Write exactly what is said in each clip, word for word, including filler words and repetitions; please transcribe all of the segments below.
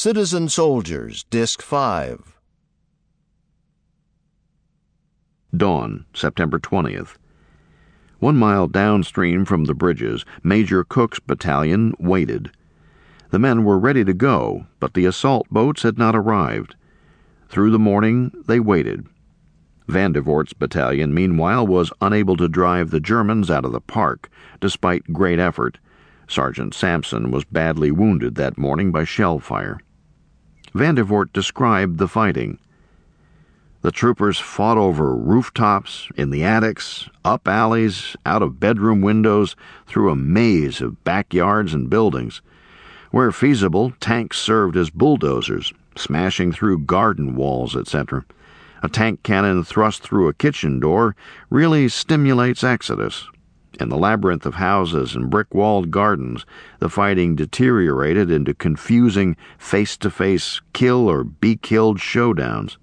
Citizen Soldiers, Disc five. Dawn, September twentieth. One mile downstream from the bridges, Major Cook's battalion waited. The men were ready to go, but the assault boats had not arrived. Through the morning, they waited. Vandevoort's battalion, meanwhile, was unable to drive the Germans out of the park, despite great effort. Sergeant Sampson was badly wounded that morning by shell fire. Vandevoort described the fighting. The troopers fought over rooftops, in the attics, up alleys, out of bedroom windows, through a maze of backyards and buildings. Where feasible, tanks served as bulldozers, smashing through garden walls, et cetera. A tank cannon thrust through a kitchen door really stimulates exodus. In the labyrinth of houses and brick-walled gardens, the fighting deteriorated into confusing face-to-face kill-or-be-killed showdowns.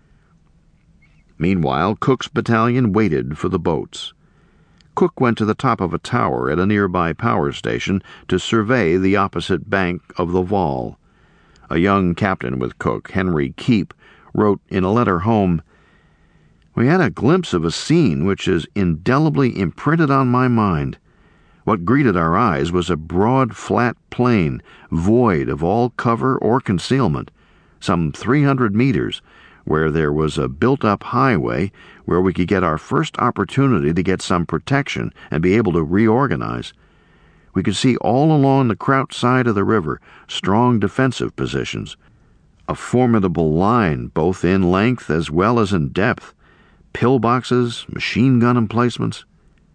Meanwhile, Cook's battalion waited for the boats. Cook went to the top of a tower at a nearby power station to survey the opposite bank of the Vaal. A young captain with Cook, Henry Keep, wrote in a letter home, "We had a glimpse of a scene which is indelibly imprinted on my mind. What greeted our eyes was a broad, flat plain, void of all cover or concealment, some three hundred meters, where there was a built-up highway where we could get our first opportunity to get some protection and be able to reorganize. We could see all along the Kraut side of the river strong defensive positions, a formidable line both in length as well as in depth, pillboxes, machine gun emplacements."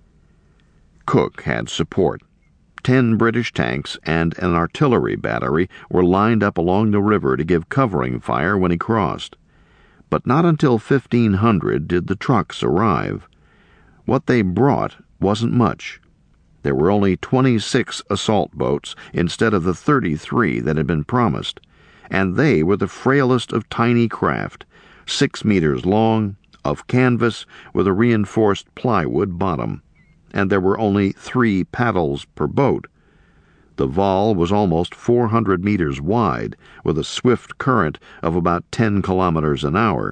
Cook had support. Ten British tanks and an artillery battery were lined up along the river to give covering fire when he crossed. But not until fifteen hundred did the trucks arrive. What they brought wasn't much. There were only twenty-six assault boats instead of the thirty-three that had been promised, and they were the frailest of tiny craft, six meters long, of canvas with a reinforced plywood bottom, and there were only three paddles per boat. The Vaal was almost four hundred meters wide, with a swift current of about ten kilometers an hour.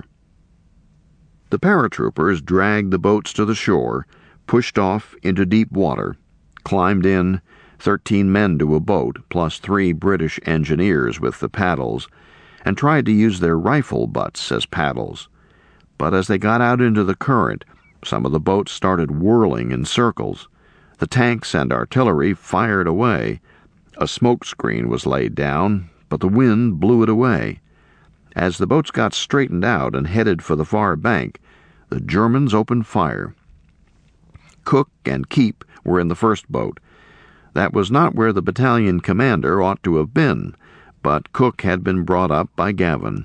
The paratroopers dragged the boats to the shore, pushed off into deep water, climbed in, thirteen men to a boat, plus three British engineers with the paddles, and tried to use their rifle butts as paddles. But as they got out into the current, some of the boats started whirling in circles. The tanks and artillery fired away. A smoke screen was laid down, but the wind blew it away. As the boats got straightened out and headed for the far bank, the Germans opened fire. Cook and Keep were in the first boat. That was not where the battalion commander ought to have been, but Cook had been brought up by Gavin.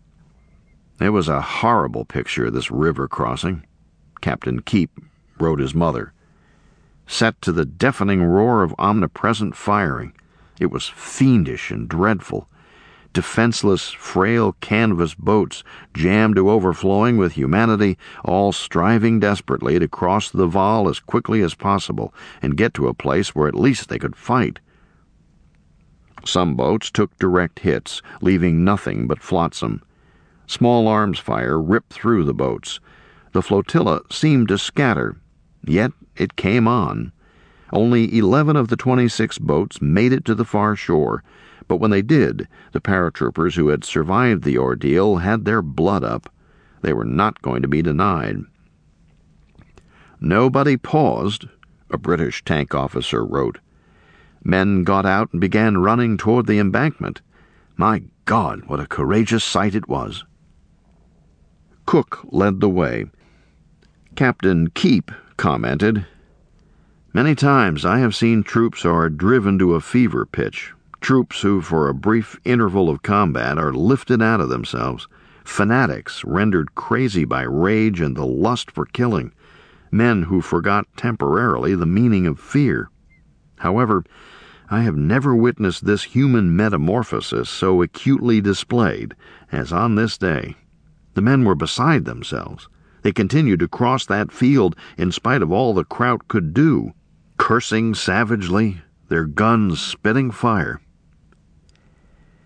It was a horrible picture, this river crossing, Captain Keep wrote his mother. Set to the deafening roar of omnipresent firing, it was fiendish and dreadful. Defenseless, frail canvas boats, jammed to overflowing with humanity, all striving desperately to cross the Vaal as quickly as possible and get to a place where at least they could fight. Some boats took direct hits, leaving nothing but flotsam. Small arms fire ripped through the boats. The flotilla seemed to scatter, yet it came on. Only eleven of the twenty-six boats made it to the far shore, but when they did, the paratroopers who had survived the ordeal had their blood up. They were not going to be denied. "Nobody paused," a British tank officer wrote. Men got out and began running toward the embankment. My God, what a courageous sight it was. Cook led the way. Captain Keep commented, "Many times I have seen troops who are driven to a fever pitch, troops who for a brief interval of combat are lifted out of themselves, fanatics rendered crazy by rage and the lust for killing, men who forgot temporarily the meaning of fear. However, I have never witnessed this human metamorphosis so acutely displayed as on this day. The men were beside themselves. They continued to cross that field in spite of all the Kraut could do, cursing savagely, their guns spitting fire.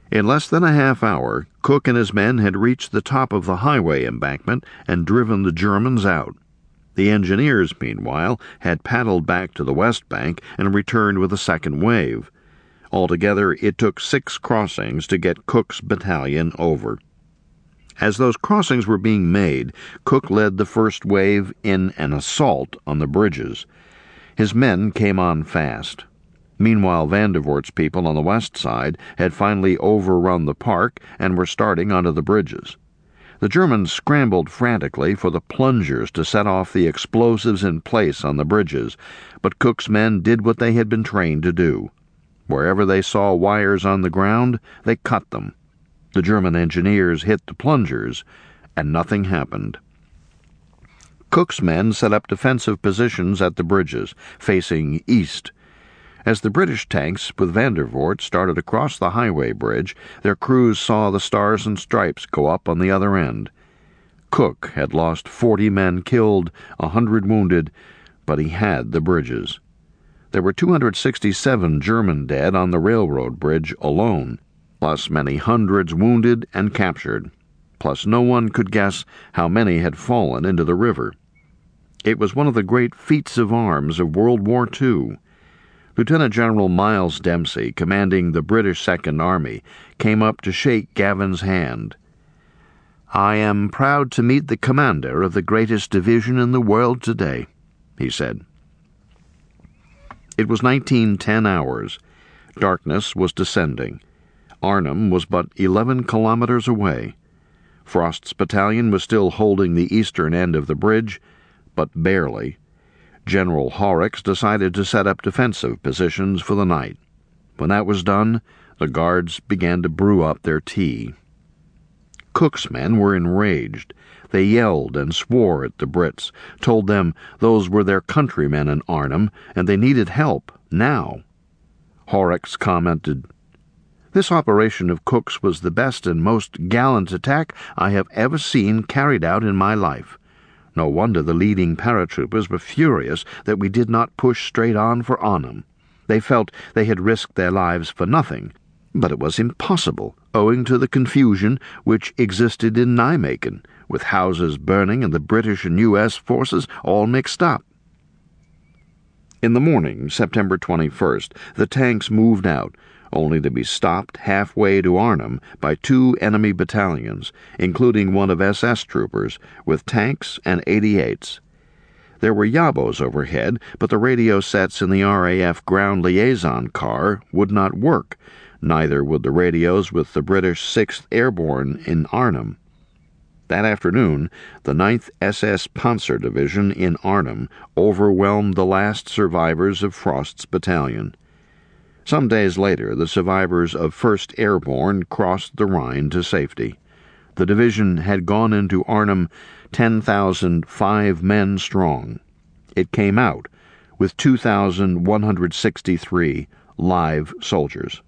In less than a half hour, Cook and his men had reached the top of the highway embankment and driven the Germans out. The engineers, meanwhile, had paddled back to the west bank and returned with a second wave. Altogether, it took six crossings to get Cook's battalion over. As those crossings were being made, Cook led the first wave in an assault on the bridges. His men came on fast. Meanwhile, Vandervoort's people on the west side had finally overrun the park and were starting onto the bridges. The Germans scrambled frantically for the plungers to set off the explosives in place on the bridges, but Cook's men did what they had been trained to do. Wherever they saw wires on the ground, they cut them. The German engineers hit the plungers, and nothing happened. Cook's men set up defensive positions at the bridges, facing east. As the British tanks with Vandervoort started across the highway bridge, their crews saw the stars and stripes go up on the other end. Cook had lost forty men killed, a hundred wounded, but he had the bridges. There were two hundred sixty-seven German dead on the railroad bridge alone, plus many hundreds wounded and captured, plus no one could guess how many had fallen into the river. It was one of the great feats of arms of World War Two. Lieutenant General Miles Dempsey, commanding the British Second Army, came up to shake Gavin's hand. "I am proud to meet the commander of the greatest division in the world today," he said. It was nineteen ten hours. Darkness was descending. Arnhem was but eleven kilometers away. Frost's battalion was still holding the eastern end of the bridge, but barely. General Horrocks decided to set up defensive positions for the night. When that was done, the Guards began to brew up their tea. Cook's men were enraged. They yelled and swore at the Brits, told them those were their countrymen in Arnhem, and they needed help, now. Horrocks commented, "This operation of Cook's was the best and most gallant attack I have ever seen carried out in my life. No wonder the leading paratroopers were furious that we did not push straight on for Arnhem. They felt they had risked their lives for nothing, but it was impossible, owing to the confusion which existed in Nijmegen, with houses burning and the British and U S forces all mixed up." In the morning, September twenty-first, the tanks moved out, only to be stopped halfway to Arnhem by two enemy battalions, including one of S S troopers, with tanks and eighty-eights. There were Yabos overhead, but the radio sets in the R A F ground liaison car would not work. Neither would the radios with the British sixth Airborne in Arnhem. That afternoon, the ninth S S Panzer Division in Arnhem overwhelmed the last survivors of Frost's battalion. Some days later, the survivors of first Airborne crossed the Rhine to safety. The division had gone into Arnhem ten thousand five men strong. It came out with two thousand one hundred sixty-three live soldiers.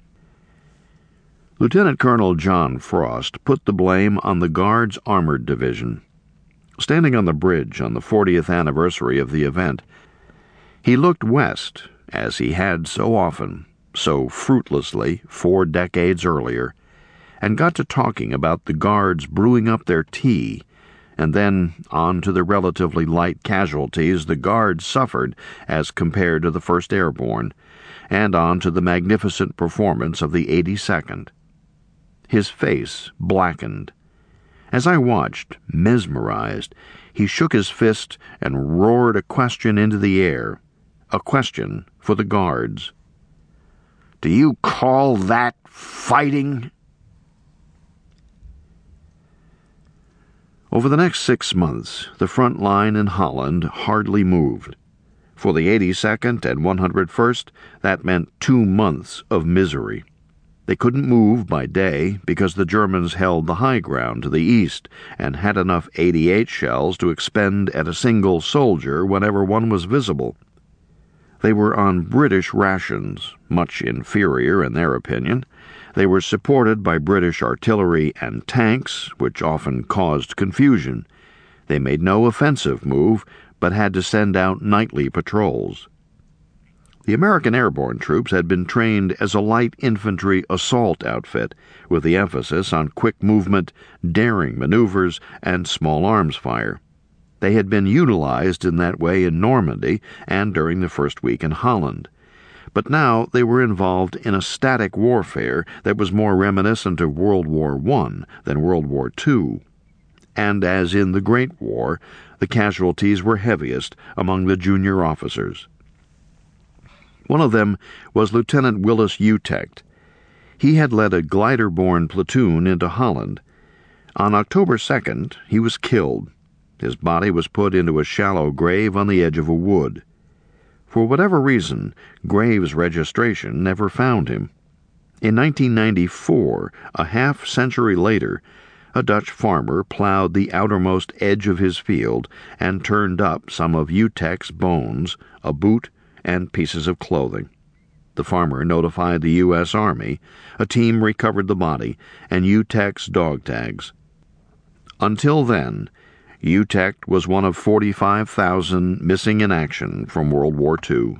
Lieutenant Colonel John Frost put the blame on the Guards' Armored Division. Standing on the bridge on the fortieth anniversary of the event, he looked west, as he had so often, so fruitlessly, four decades earlier, and got to talking about the Guards brewing up their tea, and then on to the relatively light casualties the Guards suffered as compared to the first Airborne, and on to the magnificent performance of the eighty-second. His face blackened. As I watched, mesmerized, he shook his fist and roared a question into the air, a question for the Guards. "Do you call that fighting?" Over the next six months, the front line in Holland hardly moved. For the eighty-second and one hundred first, that meant two months of misery. They couldn't move by day because the Germans held the high ground to the east and had enough eighty-eight shells to expend at a single soldier whenever one was visible. They were on British rations, much inferior in their opinion. They were supported by British artillery and tanks, which often caused confusion. They made no offensive move, but had to send out nightly patrols. The American airborne troops had been trained as a light infantry assault outfit, with the emphasis on quick movement, daring maneuvers, and small arms fire. They had been utilized in that way in Normandy and during the first week in Holland. But now they were involved in a static warfare that was more reminiscent of World War One than World War Two. And as in the Great War, the casualties were heaviest among the junior officers. One of them was Lieutenant Willis Utecht. He had led a glider-borne platoon into Holland. On October second, he was killed. His body was put into a shallow grave on the edge of a wood. For whatever reason, Graves' registration never found him. In nineteen ninety-four, a half-century later, a Dutch farmer plowed the outermost edge of his field and turned up some of Utecht's bones, a boot, and pieces of clothing. The farmer notified the U S Army. A team recovered the body and Utecht's dog tags. Until then, Utecht was one of forty-five thousand missing in action from World War Two.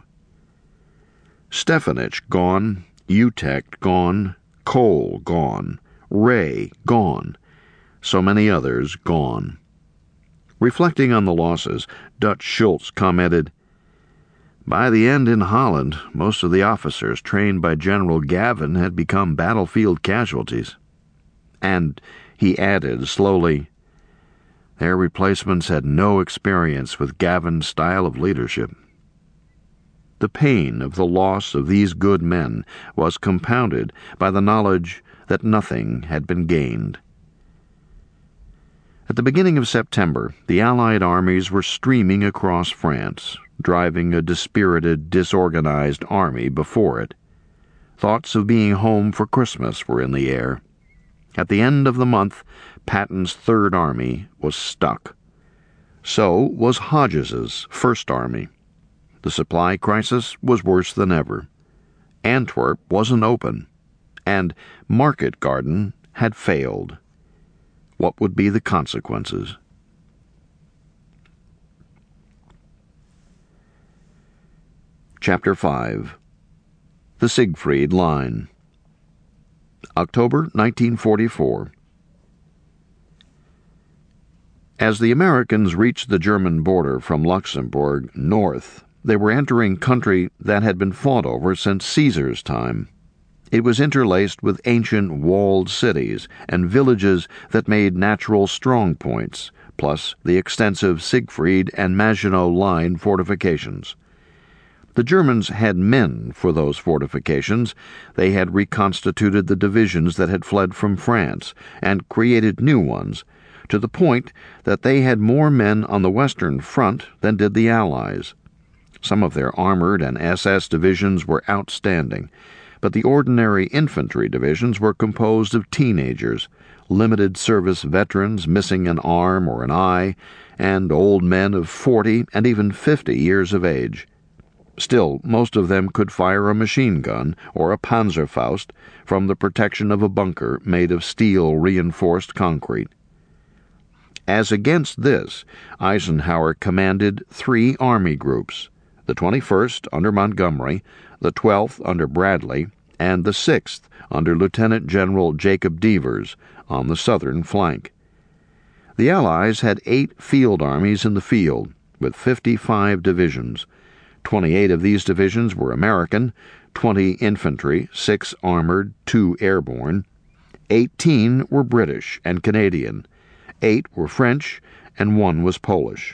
Stefanich gone, Utecht gone, Cole gone, Ray gone, so many others gone. Reflecting on the losses, Dutch Schultz commented, "By the end in Holland, most of the officers trained by General Gavin had become battlefield casualties." And he added slowly, "Their replacements had no experience with Gavin's style of leadership." The pain of the loss of these good men was compounded by the knowledge that nothing had been gained. At the beginning of September, the Allied armies were streaming across France, driving a dispirited, disorganized army before it. Thoughts of being home for Christmas were in the air. At the end of the month, Patton's Third Army was stuck. So was Hodges's First Army. The supply crisis was worse than ever. Antwerp wasn't open, and Market Garden had failed. What would be the consequences? Chapter five. The Siegfried Line. October nineteen forty-four. As the Americans reached the German border from Luxembourg north, they were entering country that had been fought over since Caesar's time. It was interlaced with ancient walled cities and villages that made natural strong points, plus the extensive Siegfried and Maginot Line fortifications. The Germans had men for those fortifications. They had reconstituted the divisions that had fled from France and created new ones, to the point that they had more men on the Western Front than did the Allies. Some of their armored and S S divisions were outstanding, but the ordinary infantry divisions were composed of teenagers, limited service veterans missing an arm or an eye, and old men of forty and even fifty years of age. Still, most of them could fire a machine gun or a Panzerfaust from the protection of a bunker made of steel-reinforced concrete. As against this, Eisenhower commanded three army groups, the twenty-first under Montgomery, the twelfth under Bradley, and the sixth under Lieutenant General Jacob Devers on the southern flank. The Allies had eight field armies in the field, with fifty-five divisions. Twenty-eight of these divisions were American, twenty infantry, six armored, two airborne. Eighteen were British and Canadian. Eight were French, and one was Polish.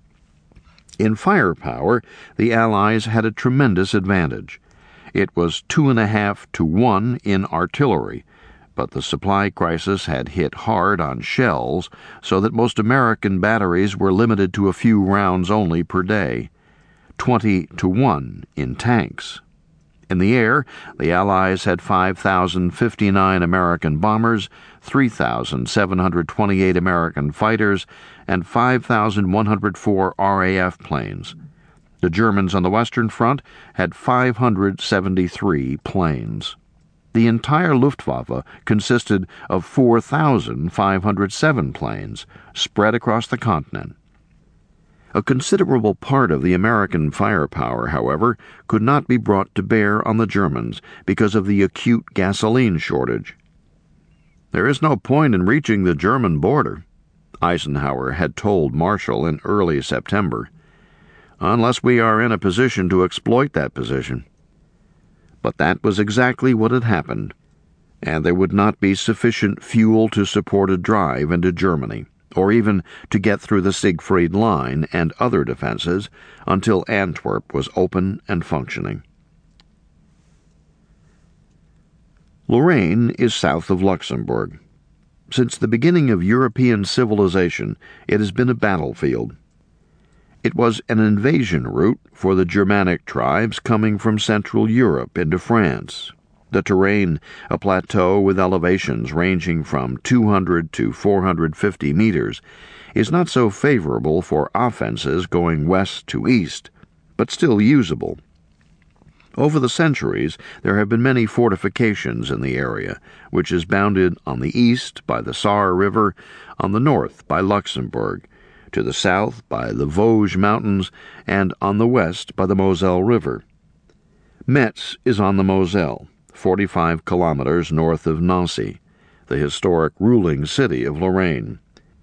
In firepower, the Allies had a tremendous advantage. It was two and a half to one in artillery, but the supply crisis had hit hard on shells, so that most American batteries were limited to a few rounds only per day. Twenty to one in tanks. In the air, the Allies had five thousand fifty-nine American bombers, three thousand seven hundred twenty-eight American fighters, and five thousand one hundred four R A F planes. The Germans on the Western Front had five hundred seventy-three planes. The entire Luftwaffe consisted of four thousand five hundred seven planes, spread across the continent. A considerable part of the American firepower, however, could not be brought to bear on the Germans because of the acute gasoline shortage. "There is no point in reaching the German border," Eisenhower had told Marshall in early September, "unless we are in a position to exploit that position." But that was exactly what had happened, and there would not be sufficient fuel to support a drive into Germany, or even to get through the Siegfried Line and other defenses until Antwerp was open and functioning. Lorraine is south of Luxembourg. Since the beginning of European civilization, it has been a battlefield. It was an invasion route for the Germanic tribes coming from Central Europe into France. The terrain, a plateau with elevations ranging from two hundred to four hundred fifty meters, is not so favorable for offenses going west to east, but still usable. Over the centuries, there have been many fortifications in the area, which is bounded on the east by the Saar River, on the north by Luxembourg, to the south by the Vosges Mountains, and on the west by the Moselle River. Metz is on the Moselle, forty-five kilometers north of Nancy, the historic ruling city of Lorraine.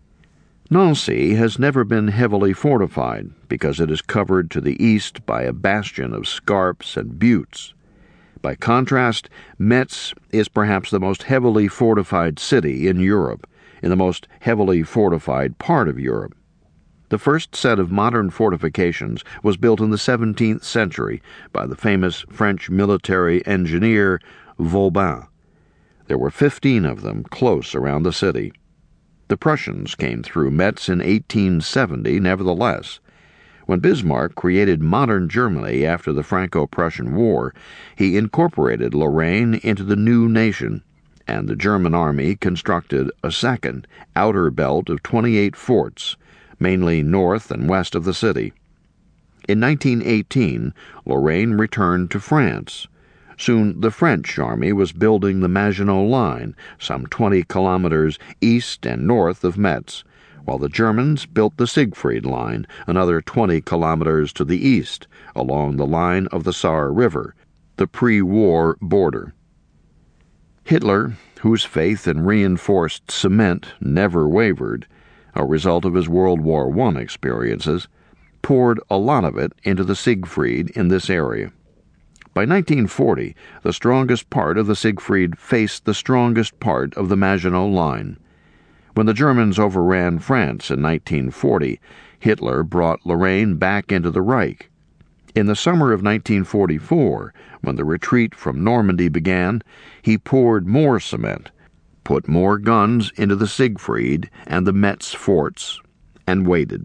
Nancy has never been heavily fortified because it is covered to the east by a bastion of scarps and buttes. By contrast, Metz is perhaps the most heavily fortified city in Europe, in the most heavily fortified part of Europe. The first set of modern fortifications was built in the seventeenth century by the famous French military engineer Vauban. There were fifteen of them close around the city. The Prussians came through Metz in eighteen seventy, nevertheless. When Bismarck created modern Germany after the Franco-Prussian War, he incorporated Lorraine into the new nation, and the German army constructed a second, outer belt of twenty-eight forts, mainly north and west of the city. In nineteen eighteen, Lorraine returned to France. Soon the French army was building the Maginot Line, some twenty kilometers east and north of Metz, while the Germans built the Siegfried Line, another twenty kilometers to the east, along the line of the Saar River, the pre-war border. Hitler, whose faith in reinforced cement never wavered, a result of his World War One experiences, poured a lot of it into the Siegfried in this area. By nineteen forty, the strongest part of the Siegfried faced the strongest part of the Maginot Line. When the Germans overran France in nineteen forty, Hitler brought Lorraine back into the Reich. In the summer of nineteen forty-four, when the retreat from Normandy began, he poured more cement, put more guns into the Siegfried and the Metz forts, and waited.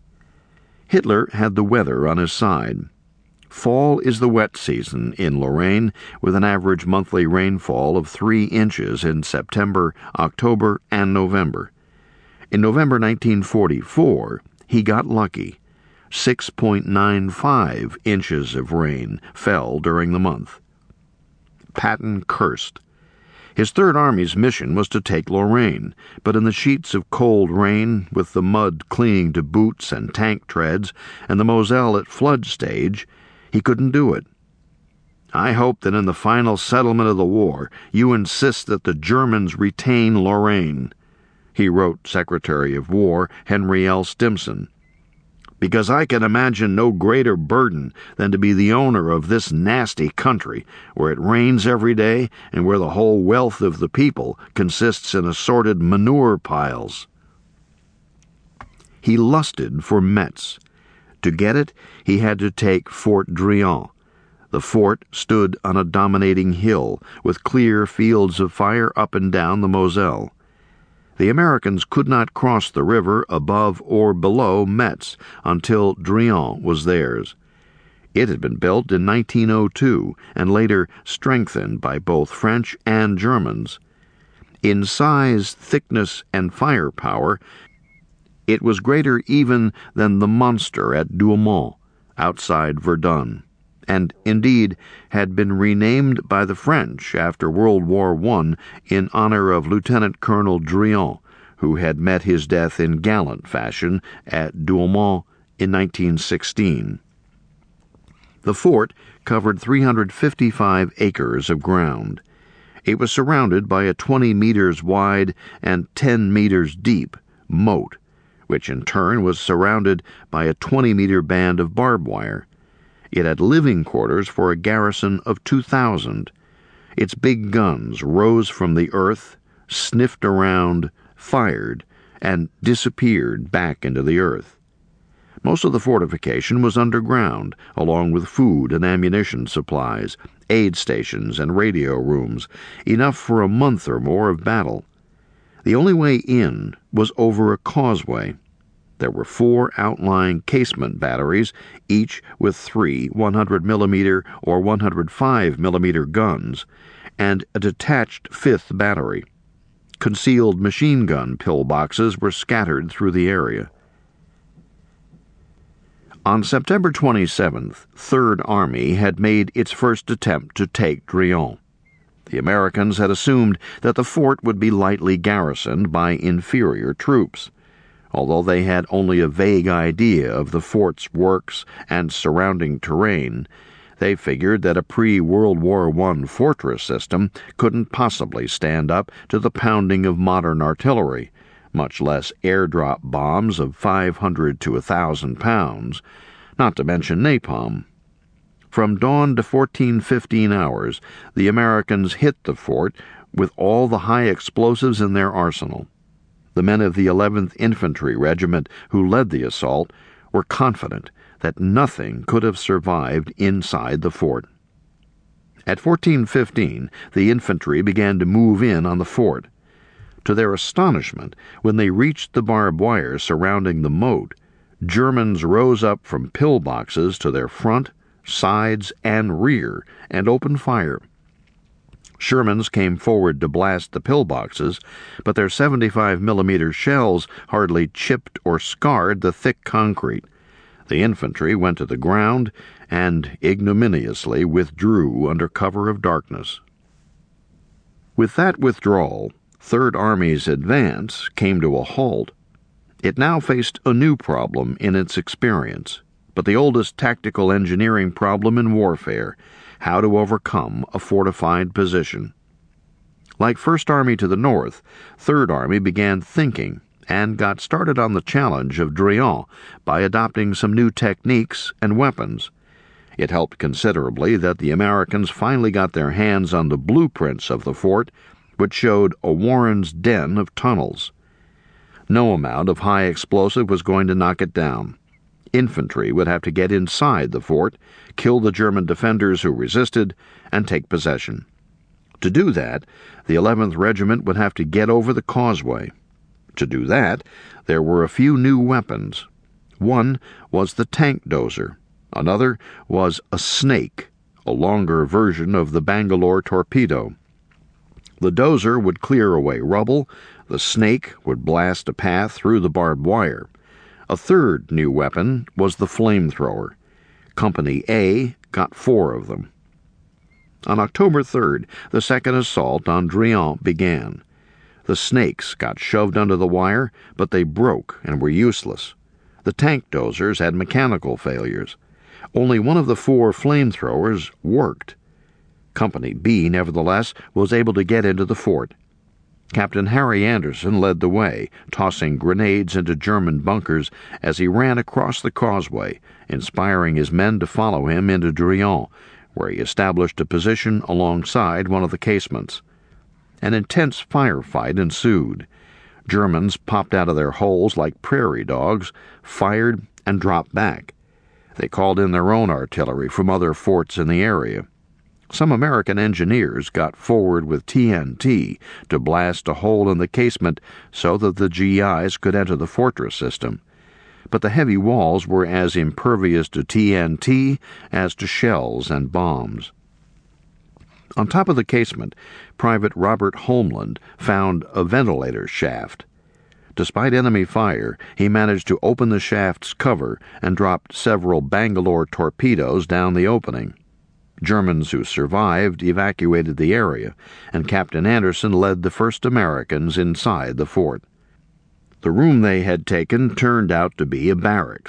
Hitler had the weather on his side. Fall is the wet season in Lorraine, with an average monthly rainfall of three inches in September, October, and November. In November nineteen forty-four, he got lucky. six point nine five inches of rain fell during the month. Patton cursed. His Third Army's mission was to take Lorraine, but in the sheets of cold rain, with the mud clinging to boots and tank treads, and the Moselle at flood stage, he couldn't do it. "I hope that in the final settlement of the war you insist that the Germans retain Lorraine," he wrote Secretary of War Henry L. Stimson, "because I can imagine no greater burden than to be the owner of this nasty country, where it rains every day and where the whole wealth of the people consists in assorted manure piles." He lusted for Metz. To get it, he had to take Fort Drian. The fort stood on a dominating hill, with clear fields of fire up and down the Moselle. The Americans could not cross the river above or below Metz until Drian was theirs. It had been built in nineteen oh two and later strengthened by both French and Germans. In size, thickness, and firepower, it was greater even than the monster at Douaumont, outside Verdun, and indeed had been renamed by the French after World War One in honor of Lieutenant Colonel Drian, who had met his death in gallant fashion at Douaumont in nineteen sixteen. The fort covered three hundred fifty-five acres of ground. It was surrounded by a twenty meters wide and ten meters deep moat, which in turn was surrounded by a twenty meter band of barbed wire. It had living quarters for a garrison of two thousand. Its big guns rose from the earth, sniffed around, fired, and disappeared back into the earth. Most of the fortification was underground, along with food and ammunition supplies, aid stations, and radio rooms, enough for a month or more of battle. The only way in was over a causeway. There were four outlying casement batteries, each with three one hundred millimeter or one hundred five millimeter guns, and a detached fifth battery. Concealed machine gun pillboxes were scattered through the area. On September twenty-seventh, Third Army had made its first attempt to take Driant. The Americans had assumed that the fort would be lightly garrisoned by inferior troops. Although they had only a vague idea of the fort's works and surrounding terrain, they figured that a pre-World War One fortress system couldn't possibly stand up to the pounding of modern artillery, much less airdrop bombs of five hundred to one thousand pounds, not to mention napalm. From dawn to fourteen fifteen hours, the Americans hit the fort with all the high explosives in their arsenal. The men of the eleventh Infantry Regiment who led the assault were confident that nothing could have survived inside the fort. At fourteen fifteen, the infantry began to move in on the fort. To their astonishment, when they reached the barbed wire surrounding the moat, Germans rose up from pillboxes to their front, sides, and rear and opened fire. Shermans came forward to blast the pillboxes, but their seventy-five millimeter shells hardly chipped or scarred the thick concrete. The infantry went to the ground and ignominiously withdrew under cover of darkness. With that withdrawal, Third Army's advance came to a halt. It now faced a new problem in its experience, but the oldest tactical engineering problem in warfare: how to overcome a fortified position. Like First Army to the north, Third Army began thinking and got started on the challenge of Driant by adopting some new techniques and weapons. It helped considerably that the Americans finally got their hands on the blueprints of the fort, which showed a Warren's den of tunnels. No amount of high explosive was going to knock it down. Infantry would have to get inside the fort, kill the German defenders who resisted, and take possession. To do that, the eleventh Regiment would have to get over the causeway. To do that, there were a few new weapons. One was the tank dozer. Another was a snake, a longer version of the Bangalore torpedo. The dozer would clear away rubble. The snake would blast a path through the barbed wire. A third new weapon was the flamethrower. Company A got four of them. On October third, the second assault on Driant began. The snakes got shoved under the wire, but they broke and were useless. The tank dozers had mechanical failures. Only one of the four flamethrowers worked. Company B, nevertheless, was able to get into the fort. Captain Harry Anderson led the way, tossing grenades into German bunkers as he ran across the causeway, inspiring his men to follow him into Driant, where he established a position alongside one of the casements. An intense firefight ensued. Germans popped out of their holes like prairie dogs, fired, and dropped back. They called in their own artillery from other forts in the area. Some American engineers got forward with T N T to blast a hole in the casement so that the G Is could enter the fortress system. But the heavy walls were as impervious to T N T as to shells and bombs. On top of the casement, Private Robert Homeland found a ventilator shaft. Despite enemy fire, he managed to open the shaft's cover and dropped several Bangalore torpedoes down the opening. Germans who survived evacuated the area, and Captain Anderson led the first Americans inside the fort. The room they had taken turned out to be a barracks.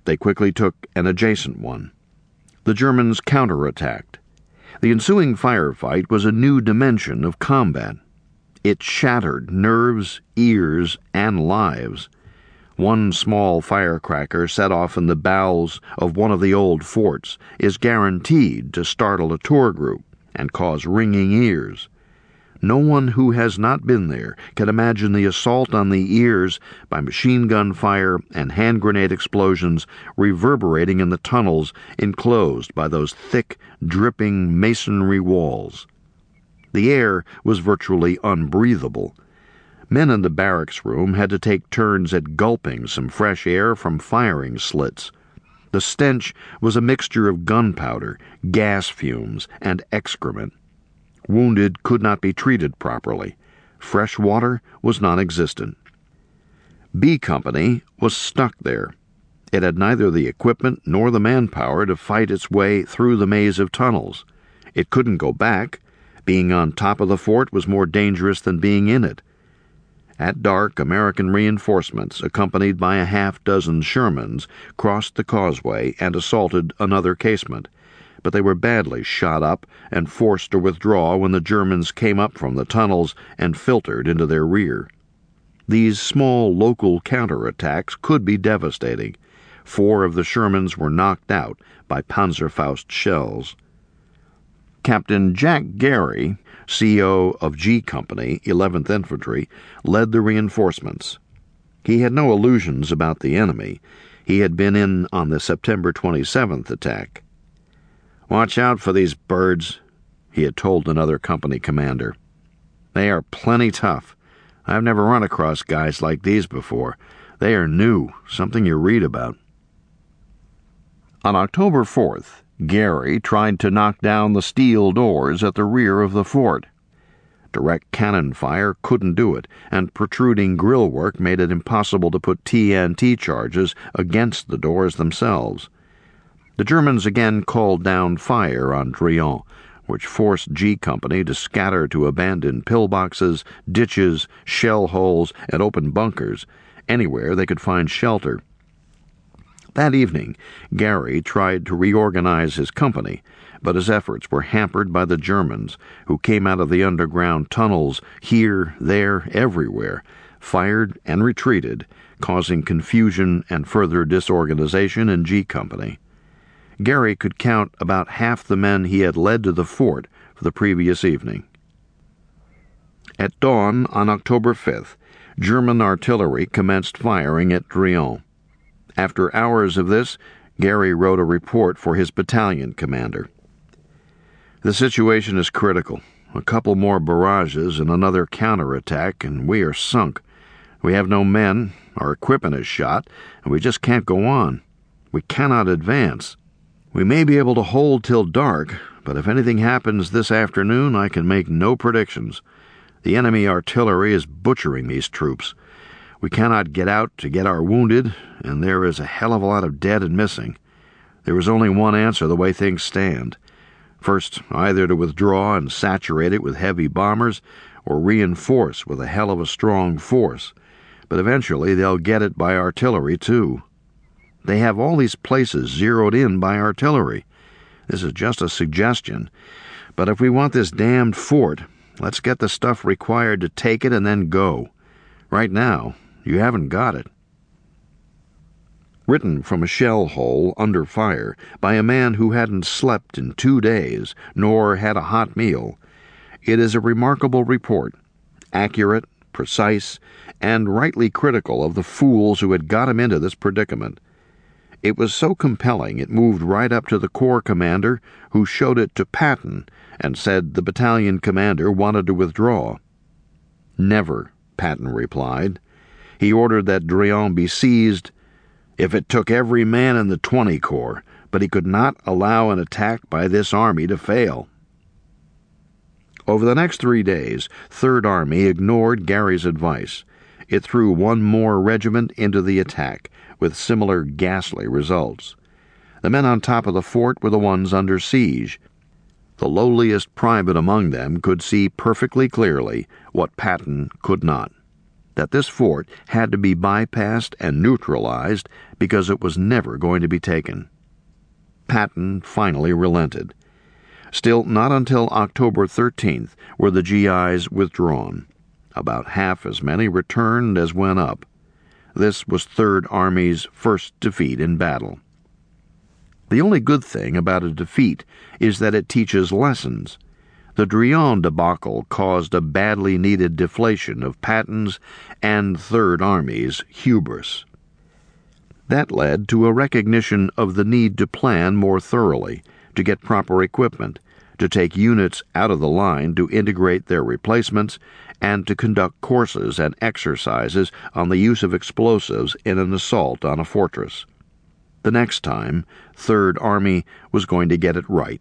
they quickly took an adjacent one. The Germans counterattacked. The ensuing firefight was a new dimension of combat. It shattered nerves, ears, and lives. One small firecracker set off in the bowels of one of the old forts is guaranteed to startle a tour group and cause ringing ears. No one who has not been there can imagine the assault on the ears by machine gun fire and hand grenade explosions reverberating in the tunnels enclosed by those thick, dripping masonry walls. The air was virtually unbreathable. Men in the barracks room had to take turns at gulping some fresh air from firing slits. The stench was a mixture of gunpowder, gas fumes, and excrement. Wounded could not be treated properly. Fresh water was non-existent. B Company was stuck there. It had neither the equipment nor the manpower to fight its way through the maze of tunnels. It couldn't go back. Being on top of the fort was more dangerous than being in it. At dark, American reinforcements, accompanied by a half-dozen Shermans, crossed the causeway and assaulted another casemate, but they were badly shot up and forced to withdraw when the Germans came up from the tunnels and filtered into their rear. These small local counterattacks could be devastating. Four of the Shermans were knocked out by Panzerfaust shells. Captain Jack Gary, C O of G Company, eleventh Infantry, led the reinforcements. He had no illusions about the enemy. He had been in on the September twenty-seventh attack. "Watch out for these birds," he had told another company commander. "They are plenty tough. I've never run across guys like these before. They are new, something you read about." On October fourth, Gary tried to knock down the steel doors at the rear of the fort. Direct cannon fire couldn't do it, and protruding grillwork made it impossible to put T N T charges against the doors themselves. The Germans again called down fire on Driant, which forced G Company to scatter to abandoned pillboxes, ditches, shell holes, and open bunkers, anywhere they could find shelter. That evening, Gary tried to reorganize his company, but his efforts were hampered by the Germans, who came out of the underground tunnels here, there, everywhere, fired and retreated, causing confusion and further disorganization in G Company. Gary could count about half the men he had led to the fort for the previous evening. At dawn on October fifth, German artillery commenced firing at Driant. After hours of this, Gary wrote a report for his battalion commander. "The situation is critical. A couple more barrages and another counterattack, and we are sunk. We have no men, our equipment is shot, and we just can't go on. We cannot advance. We may be able to hold till dark, but if anything happens this afternoon, I can make no predictions. The enemy artillery is butchering these troops. We cannot get out to get our wounded, and there is a hell of a lot of dead and missing. There is only one answer the way things stand. First, either to withdraw and saturate it with heavy bombers, or reinforce with a hell of a strong force. But eventually they'll get it by artillery, too. They have all these places zeroed in by artillery. This is just a suggestion. But if we want this damned fort, let's get the stuff required to take it and then go. Right now, you haven't got it." Written from a shell hole under fire by a man who hadn't slept in two days nor had a hot meal, it is a remarkable report, accurate, precise, and rightly critical of the fools who had got him into this predicament. It was so compelling it moved right up to the Corps commander, who showed it to Patton and said the battalion commander wanted to withdraw. "Never," Patton replied. He ordered that Driant be seized if it took every man in the twenty Corps, but he could not allow an attack by this army to fail. Over the next three days, Third Army ignored Gary's advice. It threw one more regiment into the attack, with similar ghastly results. The men on top of the fort were the ones under siege. The lowliest private among them could see perfectly clearly what Patton could not. that this fort had to be bypassed and neutralized because it was never going to be taken. Patton finally relented. Still, not until October thirteenth were the G Is withdrawn. About half as many returned as went up. This was Third Army's first defeat in battle. The only good thing about a defeat is that it teaches lessons. The Drian debacle caused a badly needed deflation of Patton's and Third Army's hubris. That led to a recognition of the need to plan more thoroughly, to get proper equipment, to take units out of the line to integrate their replacements, and to conduct courses and exercises on the use of explosives in an assault on a fortress. The next time, Third Army was going to get it right.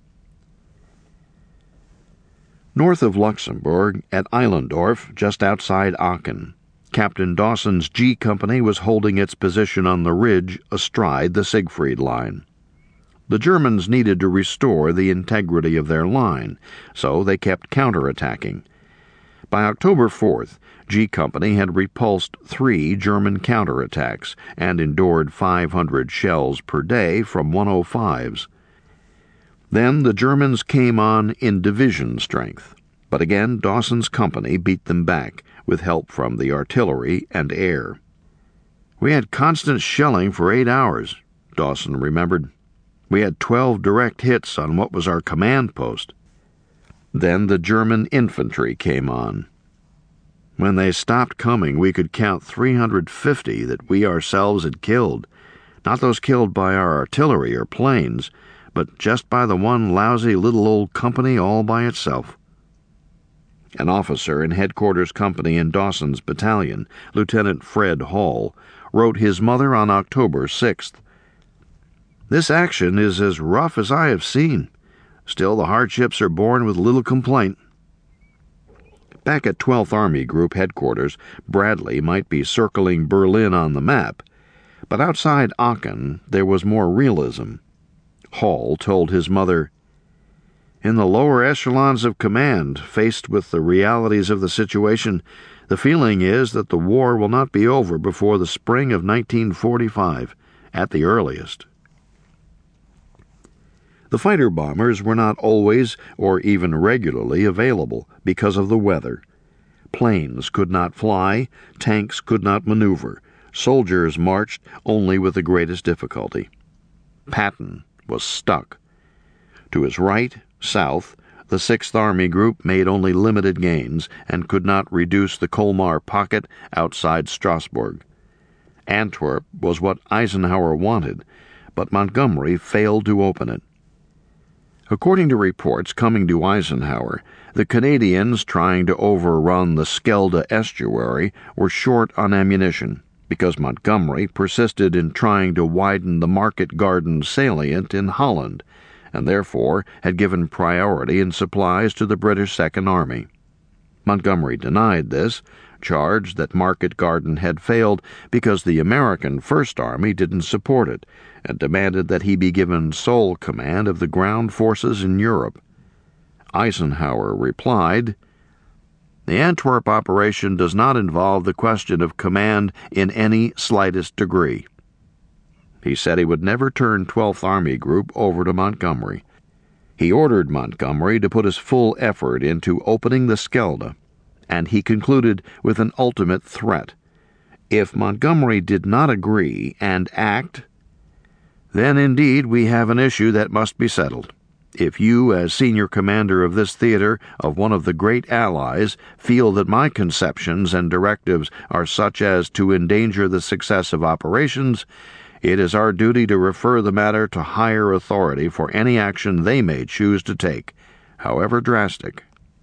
North of Luxembourg, at Eilendorf, just outside Aachen, Captain Dawson's G Company was holding its position on the ridge astride the Siegfried Line. The Germans needed to restore the integrity of their line, so they kept counterattacking. By October fourth, G Company had repulsed three German counterattacks and endured five hundred shells per day from one oh fives. Then the Germans came on in division strength, but again Dawson's company beat them back with help from the artillery and air. "We had constant shelling for eight hours, Dawson remembered. "We had twelve direct hits on what was our command post." Then the German infantry came on. "When they stopped coming, we could count three hundred fifty that we ourselves had killed, not those killed by our artillery or planes, but just by the one lousy little old company all by itself." An officer in headquarters company in Dawson's battalion, Lieutenant Fred Hall, wrote his mother on October sixth, "This action is as rough as I have seen. Still, the hardships are borne with little complaint." Back at twelfth Army Group headquarters, Bradley might be circling Berlin on the map, but outside Aachen there was more realism. Hall told his mother, "In the lower echelons of command, faced with the realities of the situation, the feeling is that the war will not be over before the spring of nineteen forty-five, at the earliest." The fighter bombers were not always or even regularly available because of the weather. Planes could not fly, tanks could not maneuver, soldiers marched only with the greatest difficulty. Patton was stuck. To his right, south, the sixth Army Group made only limited gains and could not reduce the Colmar pocket outside Strasbourg. Antwerp was what Eisenhower wanted, but Montgomery failed to open it. According to reports coming to Eisenhower, the Canadians trying to overrun the Schelde estuary were short on ammunition because Montgomery persisted in trying to widen the Market Garden salient in Holland, and therefore had given priority in supplies to the British Second Army. Montgomery denied this, charged that Market Garden had failed because the American First Army didn't support it, and demanded that he be given sole command of the ground forces in Europe. Eisenhower replied, "The Antwerp operation does not involve the question of command in any slightest degree." He said he would never turn twelfth Army Group over to Montgomery. He ordered Montgomery to put his full effort into opening the Schelde, and he concluded with an ultimate threat. If Montgomery did not agree and act, then indeed we have an issue that must be settled. If you, as senior commander of this theater of one of the great allies, feel that my conceptions and directives are such as to endanger the success of operations, it is our duty to refer the matter to higher authority for any action they may choose to take, however drastic.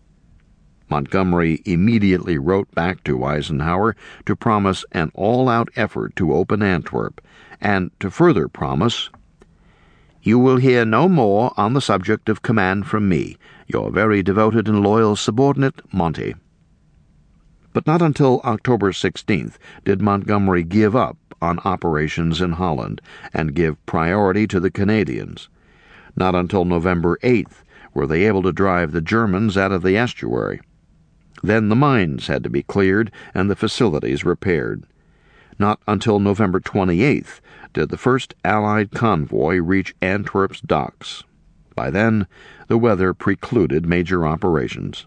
Montgomery immediately wrote back to Eisenhower to promise an all-out effort to open Antwerp, and to further promise, "You will hear no more on the subject of command from me, your very devoted and loyal subordinate, Monty." But not until October sixteenth did Montgomery give up on operations in Holland and give priority to the Canadians. Not until November eighth were they able to drive the Germans out of the estuary. Then the mines had to be cleared and the facilities repaired. Not until November twenty-eighth did the first Allied convoy reach Antwerp's docks. By then, the weather precluded major operations.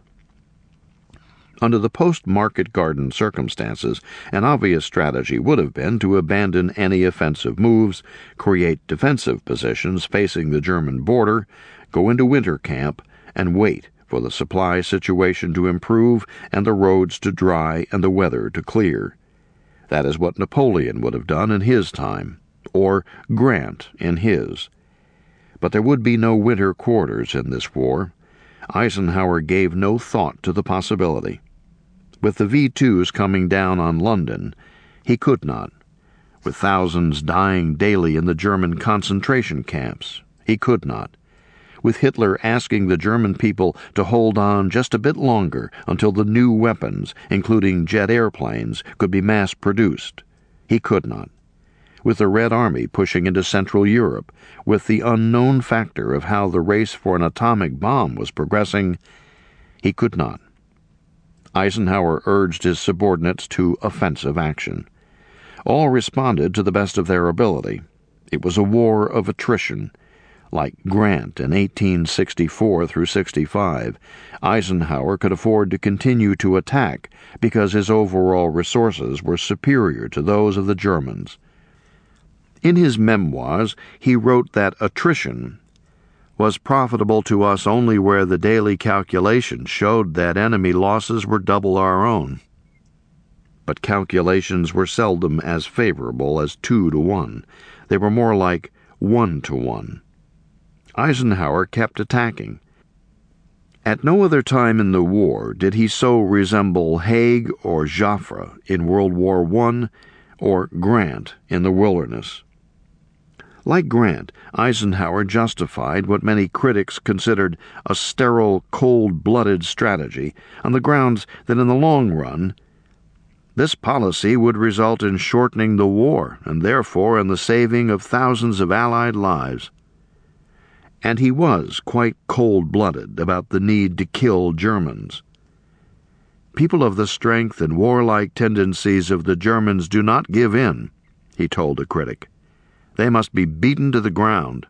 Under the post-Market Garden circumstances, an obvious strategy would have been to abandon any offensive moves, create defensive positions facing the German border, go into winter camp, and wait for the supply situation to improve and the roads to dry and the weather to clear. That is what Napoleon would have done in his time, or Grant in his. But there would be no winter quarters in this war. Eisenhower gave no thought to the possibility. With the V twos coming down on London, he could not. With thousands dying daily in the German concentration camps, he could not. With Hitler asking the German people to hold on just a bit longer until the new weapons, including jet airplanes, could be mass-produced, he could not. With the Red Army pushing into Central Europe, with the unknown factor of how the race for an atomic bomb was progressing, he could not. Eisenhower urged his subordinates to offensive action. All responded to the best of their ability. It was a war of attrition. Like Grant in eighteen sixty-four through sixty-five, Eisenhower could afford to continue to attack because his overall resources were superior to those of the Germans. In his memoirs, he wrote that attrition was profitable to us only where the daily calculations showed that enemy losses were double our own. But calculations were seldom as favorable as two to one. They were more like one to one. Eisenhower kept attacking. At no other time in the war did he so resemble Haig or Joffre in World War One or Grant in the Wilderness. Like Grant, Eisenhower justified what many critics considered a sterile, cold-blooded strategy on the grounds that in the long run, this policy would result in shortening the war and therefore in the saving of thousands of Allied lives. And he was quite cold-blooded about the need to kill Germans. People of the strength and warlike tendencies of the Germans do not give in, he told a critic. They must be beaten to the ground.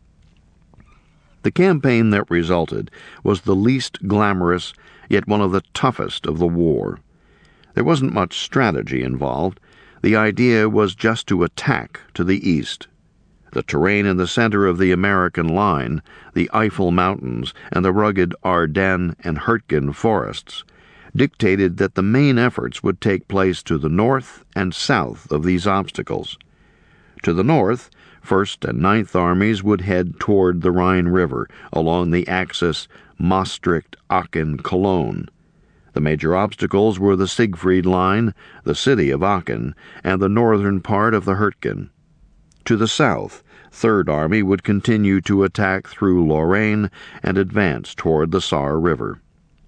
The campaign that resulted was the least glamorous, yet one of the toughest of the war. There wasn't much strategy involved. The idea was just to attack to the east. The terrain in the center of the American line, the Eifel Mountains and the rugged Ardennes and Hurtgen forests, dictated that the main efforts would take place to the north and south of these obstacles. To the north, First and Ninth Armies would head toward the Rhine River along the axis Maastricht-Aachen-Cologne. The major obstacles were the Siegfried Line, the city of Aachen, and the northern part of the Hurtgen. To the south, Third Army would continue to attack through Lorraine and advance toward the Saar River.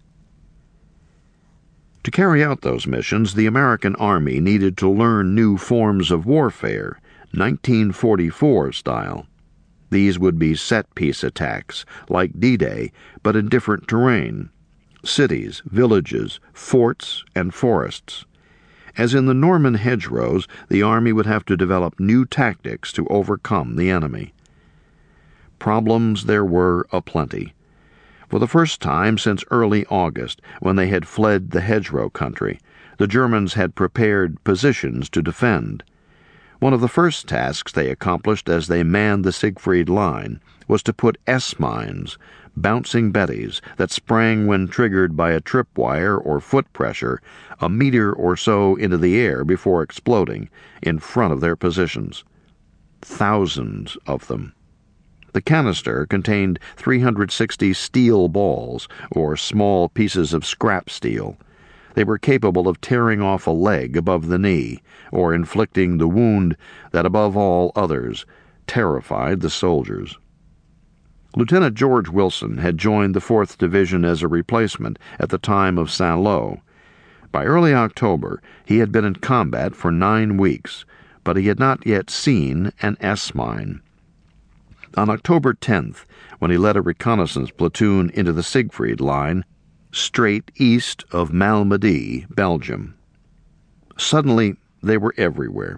To carry out those missions, the American Army needed to learn new forms of warfare, nineteen forty-four style. These would be set-piece attacks, like D-Day, but in different terrain: cities, villages, forts, and forests. As in the Norman hedgerows, the Army would have to develop new tactics to overcome the enemy. Problems there were aplenty. For the first time since early August, when they had fled the hedgerow country, the Germans had prepared positions to defend. One of the first tasks they accomplished as they manned the Siegfried Line was to put S-mines, bouncing Bettys that sprang when triggered by a tripwire or foot pressure, a meter or so into the air before exploding, in front of their positions. Thousands of them. The canister contained three hundred sixty steel balls, or small pieces of scrap steel. They were capable of tearing off a leg above the knee, or inflicting the wound that, above all others, terrified the soldiers. Lieutenant George Wilson had joined the fourth Division as a replacement at the time of Saint-Lô. By early October, he had been in combat for nine weeks, but he had not yet seen an S-mine. On October tenth, when he led a reconnaissance platoon into the Siegfried Line, straight east of Malmedy, Belgium. Suddenly, they were everywhere.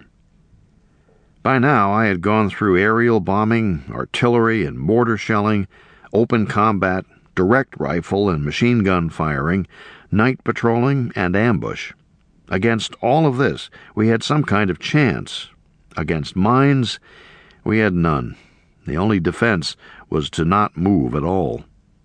By now, I had gone through aerial bombing, artillery and mortar shelling, open combat, direct rifle and machine gun firing, night patrolling, and ambush. Against all of this, we had some kind of chance. Against mines, we had none. The only defense was to not move at all.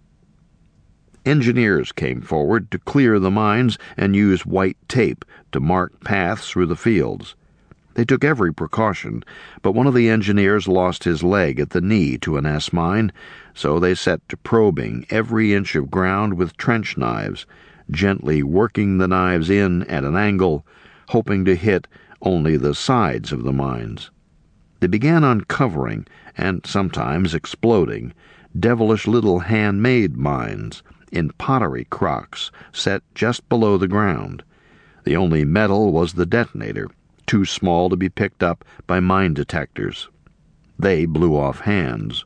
Engineers came forward to clear the mines and use white tape to mark paths through the fields. They took every precaution, but one of the engineers lost his leg at the knee to an S mine, so they set to probing every inch of ground with trench knives, gently working the knives in at an angle, hoping to hit only the sides of the mines. They began uncovering, and sometimes exploding, devilish little handmade mines in pottery crocks set just below the ground. The only metal was the detonator, too small to be picked up by mine detectors. They blew off hands.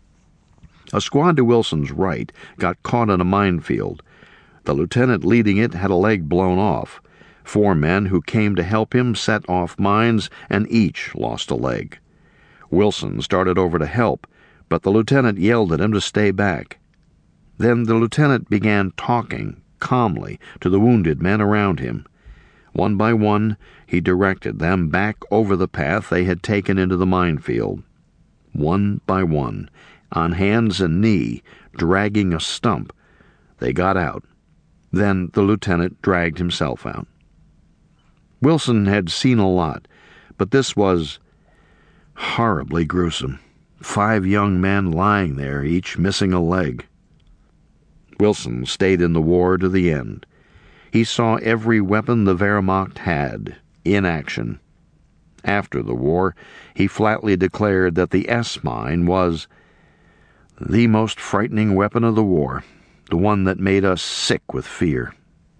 A squad to Wilson's right got caught in a minefield. The lieutenant leading it had a leg blown off. Four men who came to help him set off mines, and each lost a leg. Wilson started over to help, but the lieutenant yelled at him to stay back. Then the lieutenant began talking calmly to the wounded men around him. One by one, he directed them back over the path they had taken into the minefield. One by one, on hands and knee, dragging a stump, they got out. Then the lieutenant dragged himself out. Wilson had seen a lot, but this was horribly gruesome. Five young men lying there, each missing a leg. Wilson stayed in the war to the end. He saw every weapon the Wehrmacht had in action. After the war, he flatly declared that the S-mine was the most frightening weapon of the war, the one that made us sick with fear.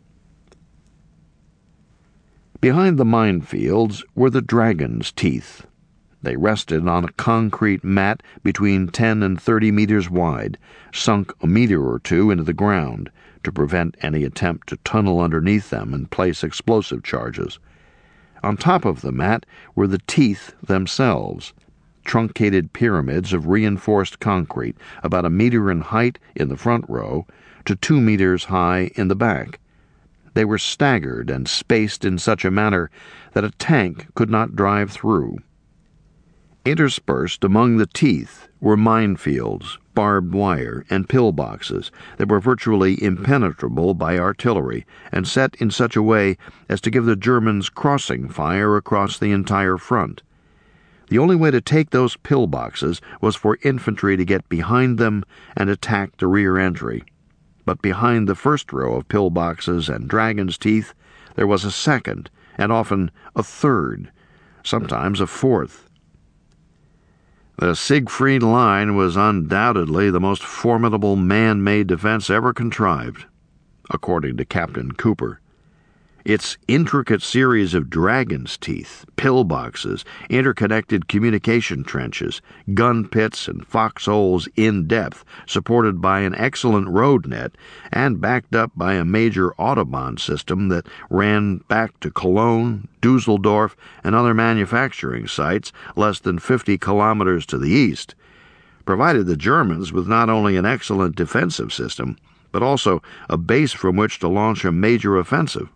Behind the minefields were the dragon's teeth. They rested on a concrete mat between ten and thirty meters wide, sunk a meter or two into the ground to prevent any attempt to tunnel underneath them and place explosive charges. On top of the mat were the teeth themselves, truncated pyramids of reinforced concrete about a meter in height in the front row to two meters high in the back. They were staggered and spaced in such a manner that a tank could not drive through. Interspersed among the teeth were minefields, barbed wire, and pillboxes that were virtually impenetrable by artillery and set in such a way as to give the Germans crossing fire across the entire front. The only way to take those pillboxes was for infantry to get behind them and attack the rear entry. But behind the first row of pillboxes and dragon's teeth there was a second, and often a third, sometimes a fourth. The Siegfried Line was undoubtedly the most formidable man-made defense ever contrived, according to Captain Cooper. Its intricate series of dragon's teeth, pillboxes, interconnected communication trenches, gun pits, and foxholes in depth, supported by an excellent road net, and backed up by a major Autobahn system that ran back to Cologne, Dusseldorf, and other manufacturing sites less than fifty kilometers to the east, provided the Germans with not only an excellent defensive system, but also a base from which to launch a major offensive.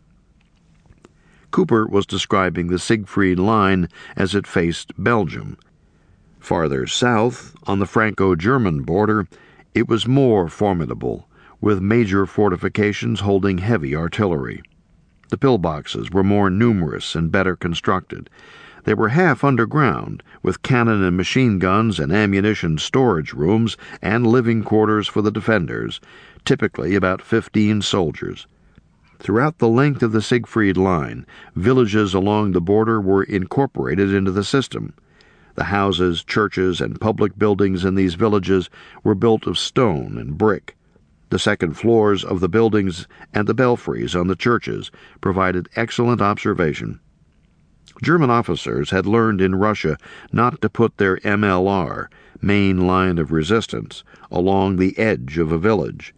Cooper was describing the Siegfried Line as it faced Belgium. Farther south, on the Franco-German border, it was more formidable, with major fortifications holding heavy artillery. The pillboxes were more numerous and better constructed. They were half underground, with cannon and machine guns and ammunition storage rooms and living quarters for the defenders, typically about fifteen soldiers. Throughout the length of the Siegfried Line, villages along the border were incorporated into the system. The houses, churches, and public buildings in these villages were built of stone and brick. The second floors of the buildings and the belfries on the churches provided excellent observation. German officers had learned in Russia not to put their M L R, main line of resistance, along the edge of a village.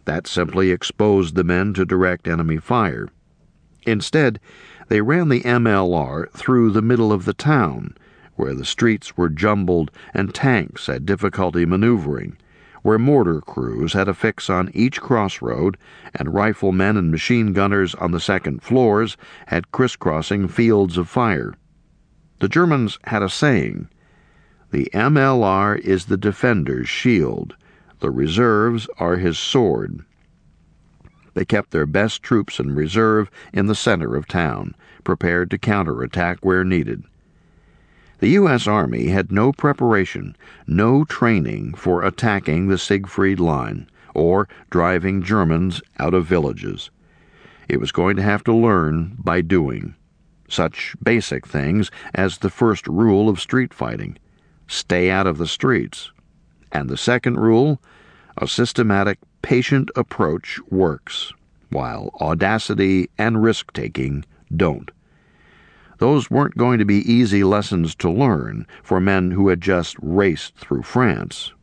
That simply exposed the men to direct enemy fire. Instead, they ran the M L R through the middle of the town, where the streets were jumbled and tanks had difficulty maneuvering, where mortar crews had a fix on each crossroad and riflemen and machine gunners on the second floors had crisscrossing fields of fire. The Germans had a saying, "The M L R is the defender's shield. The reserves are his sword." They kept their best troops in reserve in the center of town, prepared to counterattack where needed. The U S Army had no preparation, no training for attacking the Siegfried Line or driving Germans out of villages. It was going to have to learn by doing. Such basic things as the first rule of street fighting: stay out of the streets. And the second rule: a systematic, patient approach works, while audacity and risk-taking don't. Those weren't going to be easy lessons to learn for men who had just raced through France.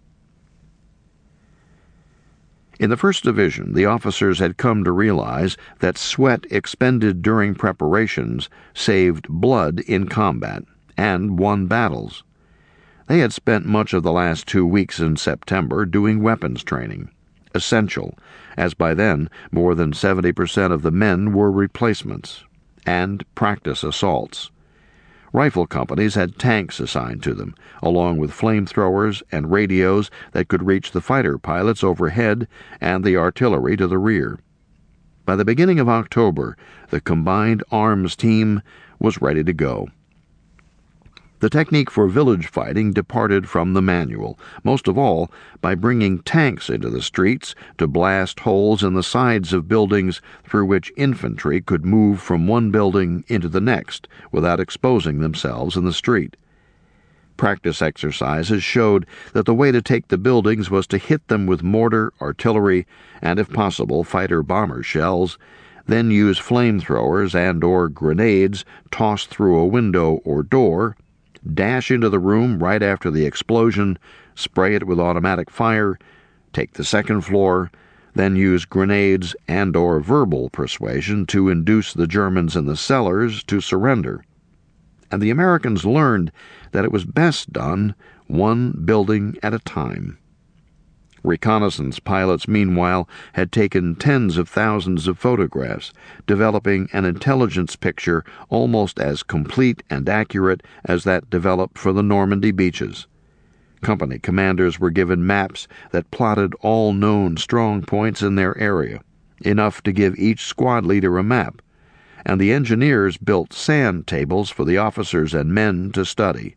In the First Division, the officers had come to realize that sweat expended during preparations saved blood in combat and won battles. They had spent much of the last two weeks in September doing weapons training, essential, as by then more than seventy percent of the men were replacements, and practice assaults. Rifle companies had tanks assigned to them, along with flamethrowers and radios that could reach the fighter pilots overhead and the artillery to the rear. By the beginning of October, the combined arms team was ready to go. The technique for village fighting departed from the manual, most of all by bringing tanks into the streets to blast holes in the sides of buildings through which infantry could move from one building into the next without exposing themselves in the street. Practice exercises showed that the way to take the buildings was to hit them with mortar, artillery, and, if possible, fighter-bomber shells, then use flamethrowers and or grenades tossed through a window or door, dash into the room right after the explosion, spray it with automatic fire, take the second floor, then use grenades and or verbal persuasion to induce the Germans in the cellars to surrender. And the Americans learned that it was best done one building at a time. Reconnaissance pilots, meanwhile, had taken tens of thousands of photographs, developing an intelligence picture almost as complete and accurate as that developed for the Normandy beaches. Company commanders were given maps that plotted all known strong points in their area, enough to give each squad leader a map, and the engineers built sand tables for the officers and men to study.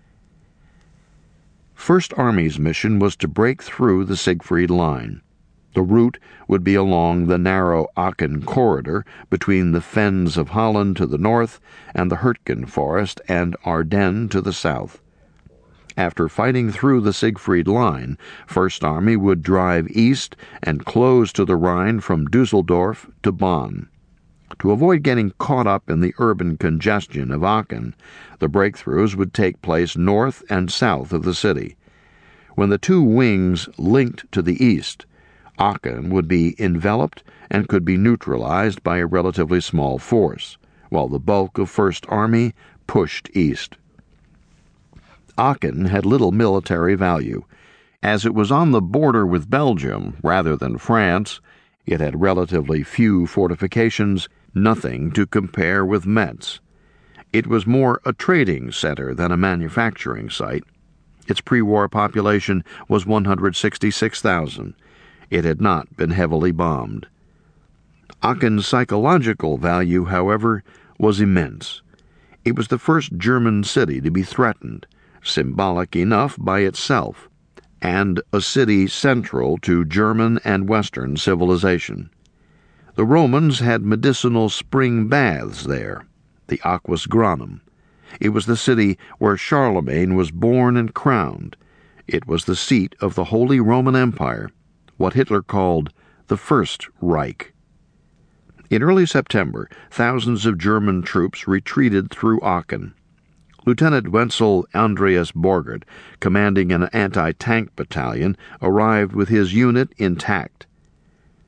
First Army's mission was to break through the Siegfried Line. The route would be along the narrow Aachen corridor between the fens of Holland to the north and the Hürtgen Forest and Ardennes to the south. After fighting through the Siegfried Line, First Army would drive east and close to the Rhine from Düsseldorf to Bonn. To avoid getting caught up in the urban congestion of Aachen, the breakthroughs would take place north and south of the city. When the two wings linked to the east, Aachen would be enveloped and could be neutralized by a relatively small force, while the bulk of First Army pushed east. Aachen had little military value. As it was on the border with Belgium rather than France, it had relatively few fortifications, nothing to compare with Metz. It was more a trading center than a manufacturing site. Its pre-war population was one hundred sixty-six thousand. It had not been heavily bombed. Aachen's psychological value, however, was immense. It was the first German city to be threatened, symbolic enough by itself, and a city central to German and Western civilization. The Romans had medicinal spring baths there, the Aquus Granum. It was the city where Charlemagne was born and crowned. It was the seat of the Holy Roman Empire, what Hitler called the First Reich. In early September, thousands of German troops retreated through Aachen. Lieutenant Wenzel Andreas Borgert, commanding an anti-tank battalion, arrived with his unit intact.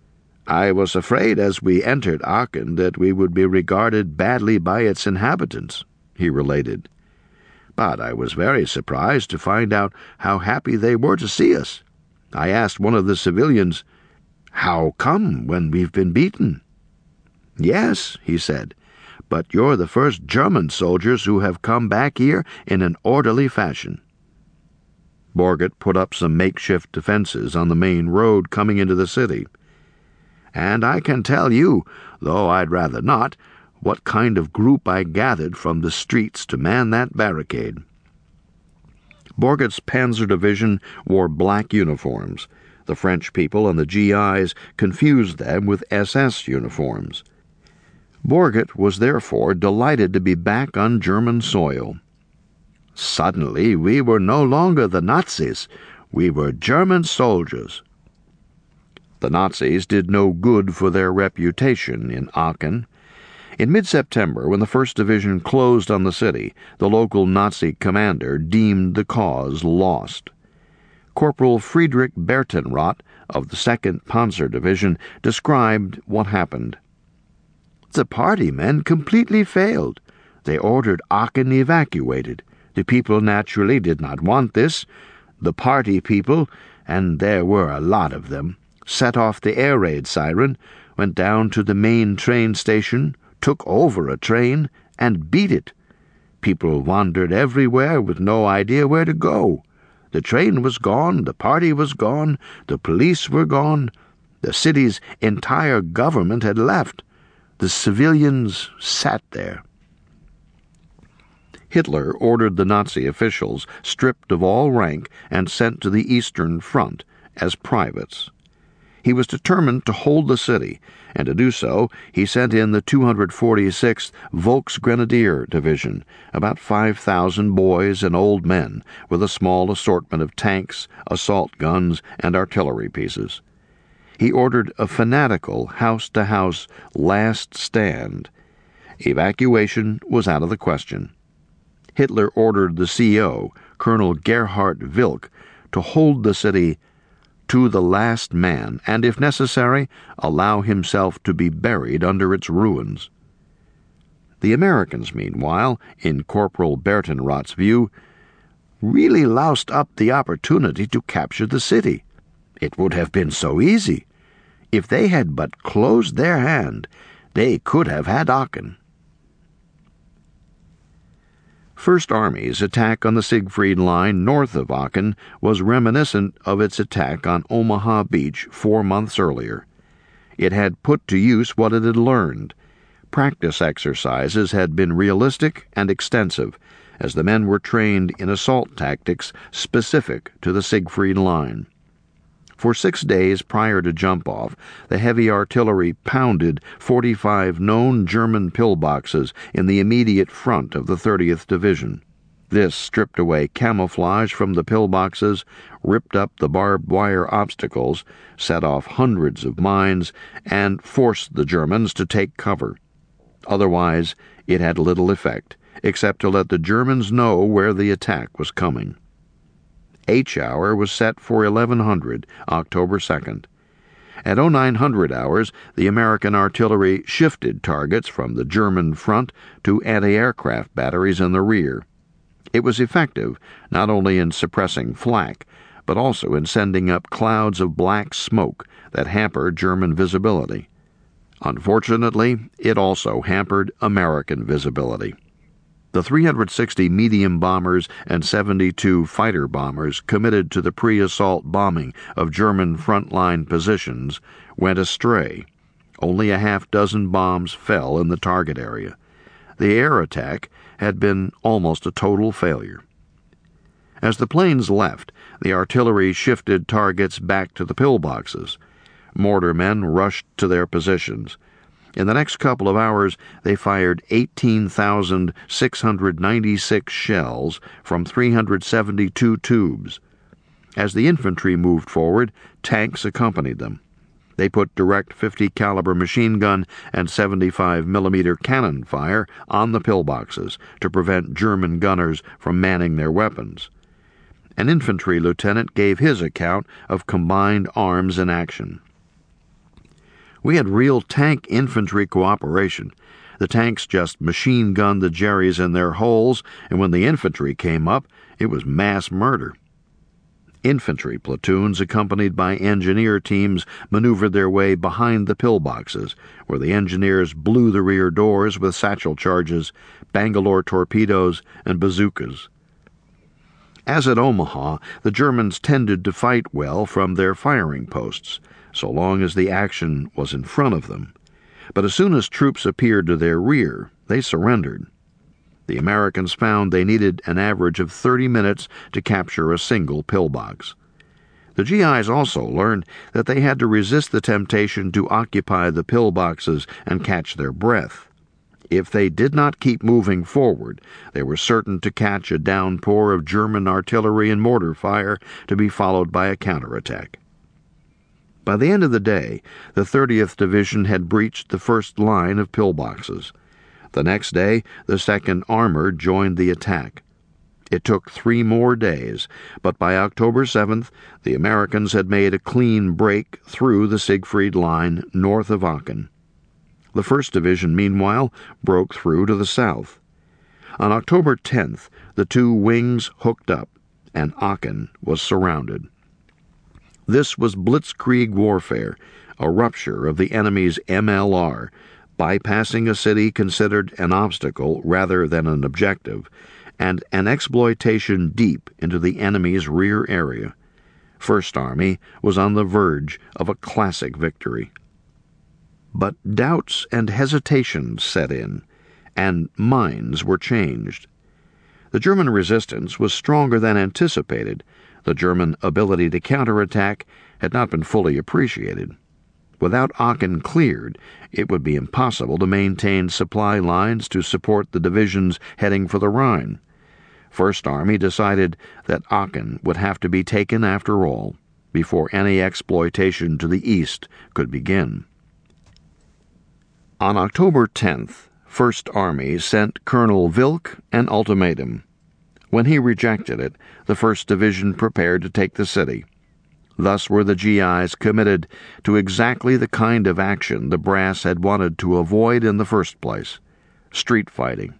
I was afraid as we entered Aachen that we would be regarded badly by its inhabitants," he related. "But I was very surprised to find out how happy they were to see us. I asked one of the civilians, 'How come when we've been beaten?' 'Yes,' he said, 'but you're the first German soldiers who have come back here in an orderly fashion.'" Borgett put up some makeshift defenses on the main road coming into the city. "And I can tell you, though I'd rather not, what kind of group I gathered from the streets to man that barricade." Borgett's Panzer Division wore black uniforms. The French people and the G Is confused them with S S uniforms. Borgett was therefore delighted to be back on German soil. Suddenly we were no longer the Nazis, we were German soldiers. The Nazis did no good for their reputation in Aachen. In mid-September, when the First Division closed on the city, the local Nazi commander deemed the cause lost. Corporal Friedrich Bertenrath of the Second Panzer Division described what happened. "The party men completely failed. They ordered Aachen evacuated. The people naturally did not want this. The party people, and there were a lot of them, set off the air raid siren, went down to the main train station, took over a train, and beat it. People wandered everywhere with no idea where to go. The train was gone, the party was gone, the police were gone. The city's entire government had left. The civilians sat there." Hitler ordered the Nazi officials stripped of all rank and sent to the Eastern Front as privates. He was determined to hold the city, and to do so he sent in the two hundred forty-sixth Volksgrenadier Division, about five thousand boys and old men, with a small assortment of tanks, assault guns, and artillery pieces. He ordered a fanatical house-to-house last stand. Evacuation was out of the question. Hitler ordered the C O, Colonel Gerhard Wilk, to hold the city to the last man, and, if necessary, allow himself to be buried under its ruins. The Americans, meanwhile, in Corporal Bertenrath's view, really loused up the opportunity to capture the city. It would have been so easy. If they had but closed their hand, they could have had Aachen. First Army's attack on the Siegfried Line north of Aachen was reminiscent of its attack on Omaha Beach four months earlier. It had put to use what it had learned. Practice exercises had been realistic and extensive, as the men were trained in assault tactics specific to the Siegfried Line. For six days prior to jump-off, the heavy artillery pounded forty-five known German pillboxes in the immediate front of the thirtieth Division. This stripped away camouflage from the pillboxes, ripped up the barbed wire obstacles, set off hundreds of mines, and forced the Germans to take cover. Otherwise, it had little effect, except to let the Germans know where the attack was coming. H-hour was set for eleven hundred, October second. At oh nine hundred hours, the American artillery shifted targets from the German front to anti-aircraft batteries in the rear. It was effective, not only in suppressing flak, but also in sending up clouds of black smoke that hampered German visibility. Unfortunately, it also hampered American visibility. The three hundred sixty medium bombers and seventy-two fighter bombers committed to the pre-assault bombing of German frontline positions went astray. Only a half dozen bombs fell in the target area. The air attack had been almost a total failure. As the planes left, the artillery shifted targets back to the pillboxes. Mortarmen rushed to their positions. In the next couple of hours, they fired eighteen thousand six hundred ninety-six shells from three hundred seventy-two tubes. As the infantry moved forward, tanks accompanied them. They put direct fifty caliber machine gun and seventy-five millimeter cannon fire on the pillboxes to prevent German gunners from manning their weapons. An infantry lieutenant gave his account of combined arms in action. We had real tank infantry cooperation. The tanks just machine-gunned the Jerries in their holes, and when the infantry came up, it was mass murder. Infantry platoons accompanied by engineer teams maneuvered their way behind the pillboxes, where the engineers blew the rear doors with satchel charges, Bangalore torpedoes, and bazookas. As at Omaha, the Germans tended to fight well from their firing posts, so long as the action was in front of them. But as soon as troops appeared to their rear, they surrendered. The Americans found they needed an average of thirty minutes to capture a single pillbox. The G Is also learned that they had to resist the temptation to occupy the pillboxes and catch their breath. If they did not keep moving forward, they were certain to catch a downpour of German artillery and mortar fire to be followed by a counterattack. By the end of the day, the thirtieth Division had breached the first line of pillboxes. The next day, the second Armored joined the attack. It took three more days, but by October seventh, the Americans had made a clean break through the Siegfried Line north of Aachen. The first Division, meanwhile, broke through to the south. On October tenth, the two wings hooked up, and Aachen was surrounded. This was blitzkrieg warfare, a rupture of the enemy's M L R, bypassing a city considered an obstacle rather than an objective, and an exploitation deep into the enemy's rear area. First Army was on the verge of a classic victory. But doubts and hesitations set in, and minds were changed. The German resistance was stronger than anticipated. The German ability to counterattack had not been fully appreciated. Without Aachen cleared, it would be impossible to maintain supply lines to support the divisions heading for the Rhine. First Army decided that Aachen would have to be taken after all, before any exploitation to the east could begin. On October tenth, First Army sent Colonel Wilk an ultimatum. When he rejected it, the First Division prepared to take the city. Thus were the G Is committed to exactly the kind of action the brass had wanted to avoid in the first place: street fighting.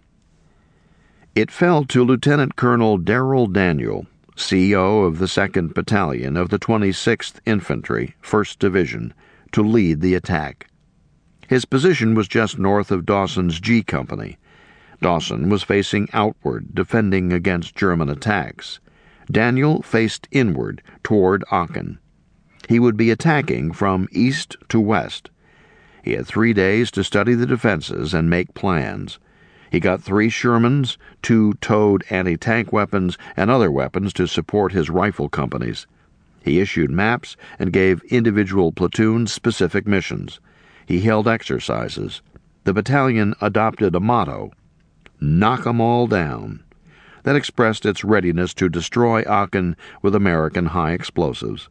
It fell to Lieutenant Colonel Darrell Daniel, C O of the second Battalion of the twenty-sixth Infantry, first Division, to lead the attack. His position was just north of Dawson's G Company. Dawson was facing outward, defending against German attacks. Daniel faced inward, toward Aachen. He would be attacking from east to west. He had three days to study the defenses and make plans. He got three Shermans, two towed anti-tank weapons, and other weapons to support his rifle companies. He issued maps and gave individual platoons specific missions. He held exercises. The battalion adopted a motto, "Knock 'em all down," that expressed its readiness to destroy Aachen with American high explosives.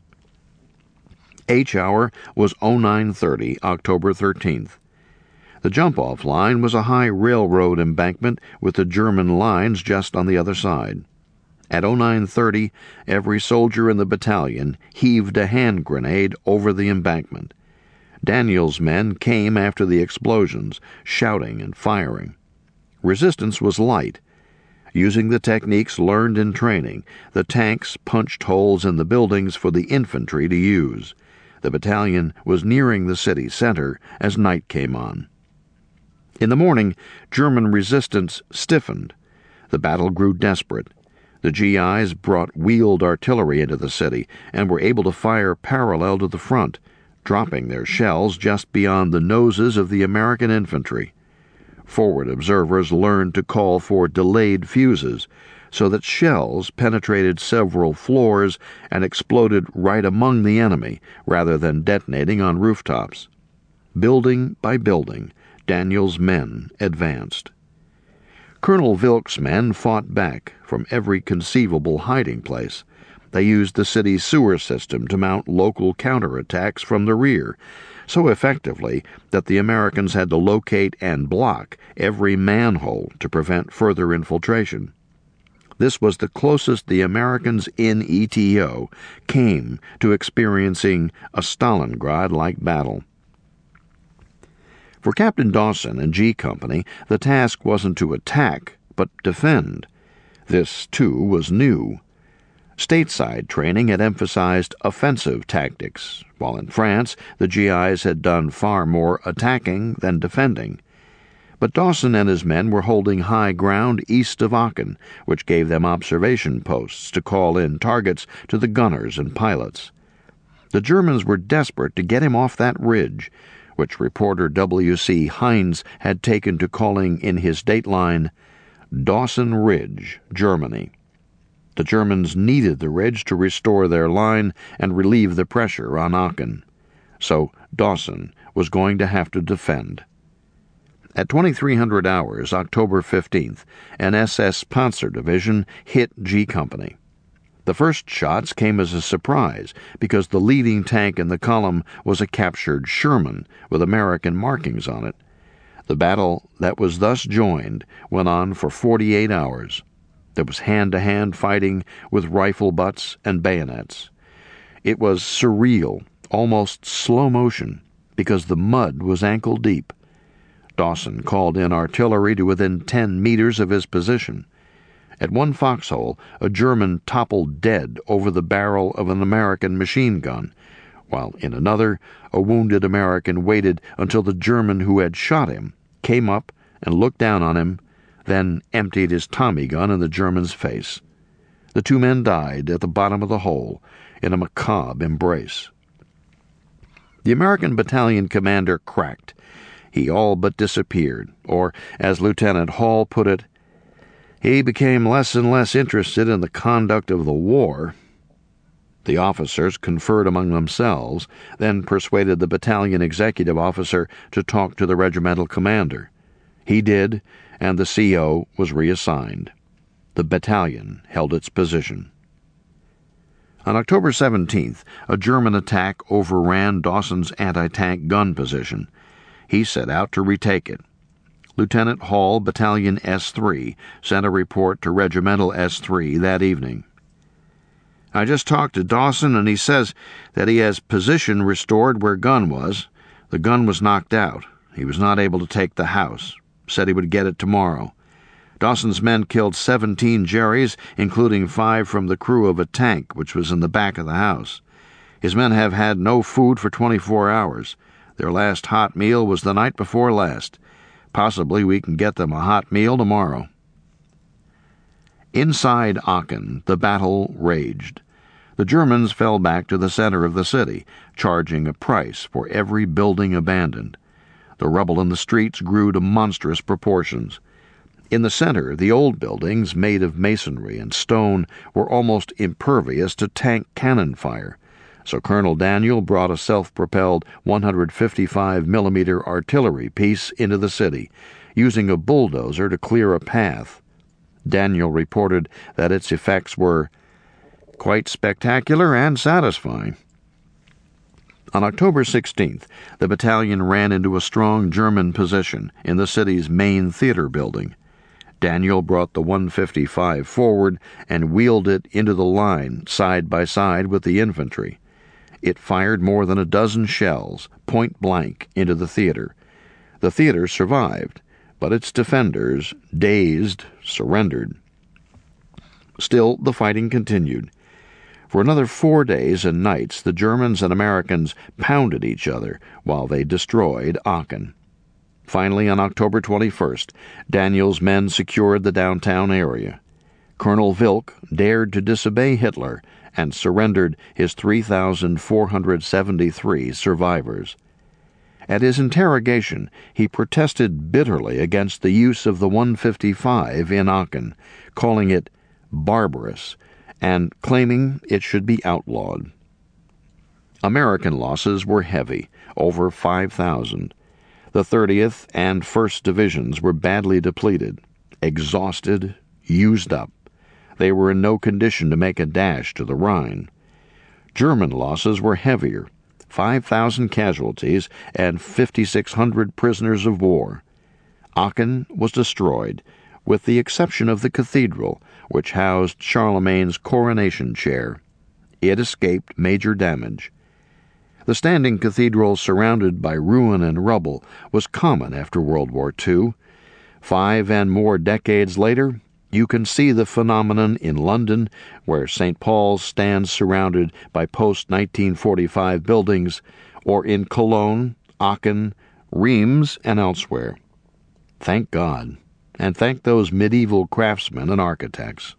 H hour was oh nine thirty, October thirteenth. The jump-off line was a high railroad embankment with the German lines just on the other side. At oh nine thirty, every soldier in the battalion heaved a hand grenade over the embankment. Daniel's men came after the explosions, shouting and firing. Resistance was light. Using the techniques learned in training, the tanks punched holes in the buildings for the infantry to use. The battalion was nearing the city center as night came on. In the morning, German resistance stiffened. The battle grew desperate. The G Is brought wheeled artillery into the city and were able to fire parallel to the front, dropping their shells just beyond the noses of the American infantry. Forward observers learned to call for delayed fuses, so that shells penetrated several floors and exploded right among the enemy, rather than detonating on rooftops. Building by building, Daniel's men advanced. Colonel Wilk's men fought back from every conceivable hiding place. They used the city's sewer system to mount local counterattacks from the rear, so effectively that the Americans had to locate and block every manhole to prevent further infiltration. This was the closest the Americans in E T O came to experiencing a Stalingrad-like battle. For Captain Dawson and G Company, the task wasn't to attack, but defend. This, too, was new. Stateside training had emphasized offensive tactics, while in France the G Is had done far more attacking than defending. But Dawson and his men were holding high ground east of Aachen, which gave them observation posts to call in targets to the gunners and pilots. The Germans were desperate to get him off that ridge, which reporter W C Heinz had taken to calling in his dateline Dawson Ridge, Germany. The Germans needed the ridge to restore their line and relieve the pressure on Aachen. So Dawson was going to have to defend. At twenty-three hundred hours, October fifteenth, an S S Panzer division hit G Company. The first shots came as a surprise because the leading tank in the column was a captured Sherman with American markings on it. The battle that was thus joined went on for forty-eight hours. There was hand-to-hand fighting with rifle butts and bayonets. It was surreal, almost slow motion, because the mud was ankle-deep. Dawson called in artillery to within ten meters of his position. At one foxhole, a German toppled dead over the barrel of an American machine gun, while in another, a wounded American waited until the German who had shot him came up and looked down on him, then emptied his Tommy gun in the German's face. The two men died at the bottom of the hole in a macabre embrace. The American battalion commander cracked. He all but disappeared, or, as Lieutenant Hall put it, he became less and less interested in the conduct of the war. The officers conferred among themselves, then persuaded the battalion executive officer to talk to the regimental commander. He did, and the C O was reassigned. The battalion held its position. On October seventeenth, a German attack overran Dawson's anti-tank gun position. He set out to retake it. Lieutenant Hall, Battalion S three, sent a report to Regimental S three that evening. I just talked to Dawson, and he says that he has position restored where gun was. The gun was knocked out. He was not able to take the house. Said he would get it tomorrow. Dawson's men killed seventeen Jerrys, including five from the crew of a tank which was in the back of the house. His men have had no food for twenty-four hours. Their last hot meal was the night before last. Possibly we can get them a hot meal tomorrow. Inside Aachen, the battle raged. The Germans fell back to the center of the city, charging a price for every building abandoned. The rubble in the streets grew to monstrous proportions. In the center, the old buildings, made of masonry and stone, were almost impervious to tank cannon fire, so Colonel Daniel brought a self-propelled one fifty-five millimeter artillery piece into the city, using a bulldozer to clear a path. Daniel reported that its effects were quite spectacular and satisfying. On October sixteenth, the battalion ran into a strong German position in the city's main theater building. Daniel brought the one fifty-five forward and wheeled it into the line side by side with the infantry. It fired more than a dozen shells, point blank, into the theater. The theater survived, but its defenders, dazed, surrendered. Still, the fighting continued. For another four days and nights, the Germans and Americans pounded each other while they destroyed Aachen. Finally, on October twenty-first, Daniel's men secured the downtown area. Colonel Wilk dared to disobey Hitler and surrendered his three thousand four hundred seventy-three survivors. At his interrogation, he protested bitterly against the use of the one fifty-five in Aachen, calling it barbarous, and claiming it should be outlawed. American losses were heavy, over five thousand. The thirtieth and first Divisions were badly depleted, exhausted, used up. They were in no condition to make a dash to the Rhine. German losses were heavier, five thousand casualties and fifty-six hundred prisoners of war. Aachen was destroyed, with the exception of the cathedral, which housed Charlemagne's coronation chair. It escaped major damage. The standing cathedral surrounded by ruin and rubble was common after World War Two. Five and more decades later, you can see the phenomenon in London, where Saint Paul's stands surrounded by post-nineteen forty-five buildings, or in Cologne, Aachen, Reims, and elsewhere. Thank God, and thank those medieval craftsmen and architects.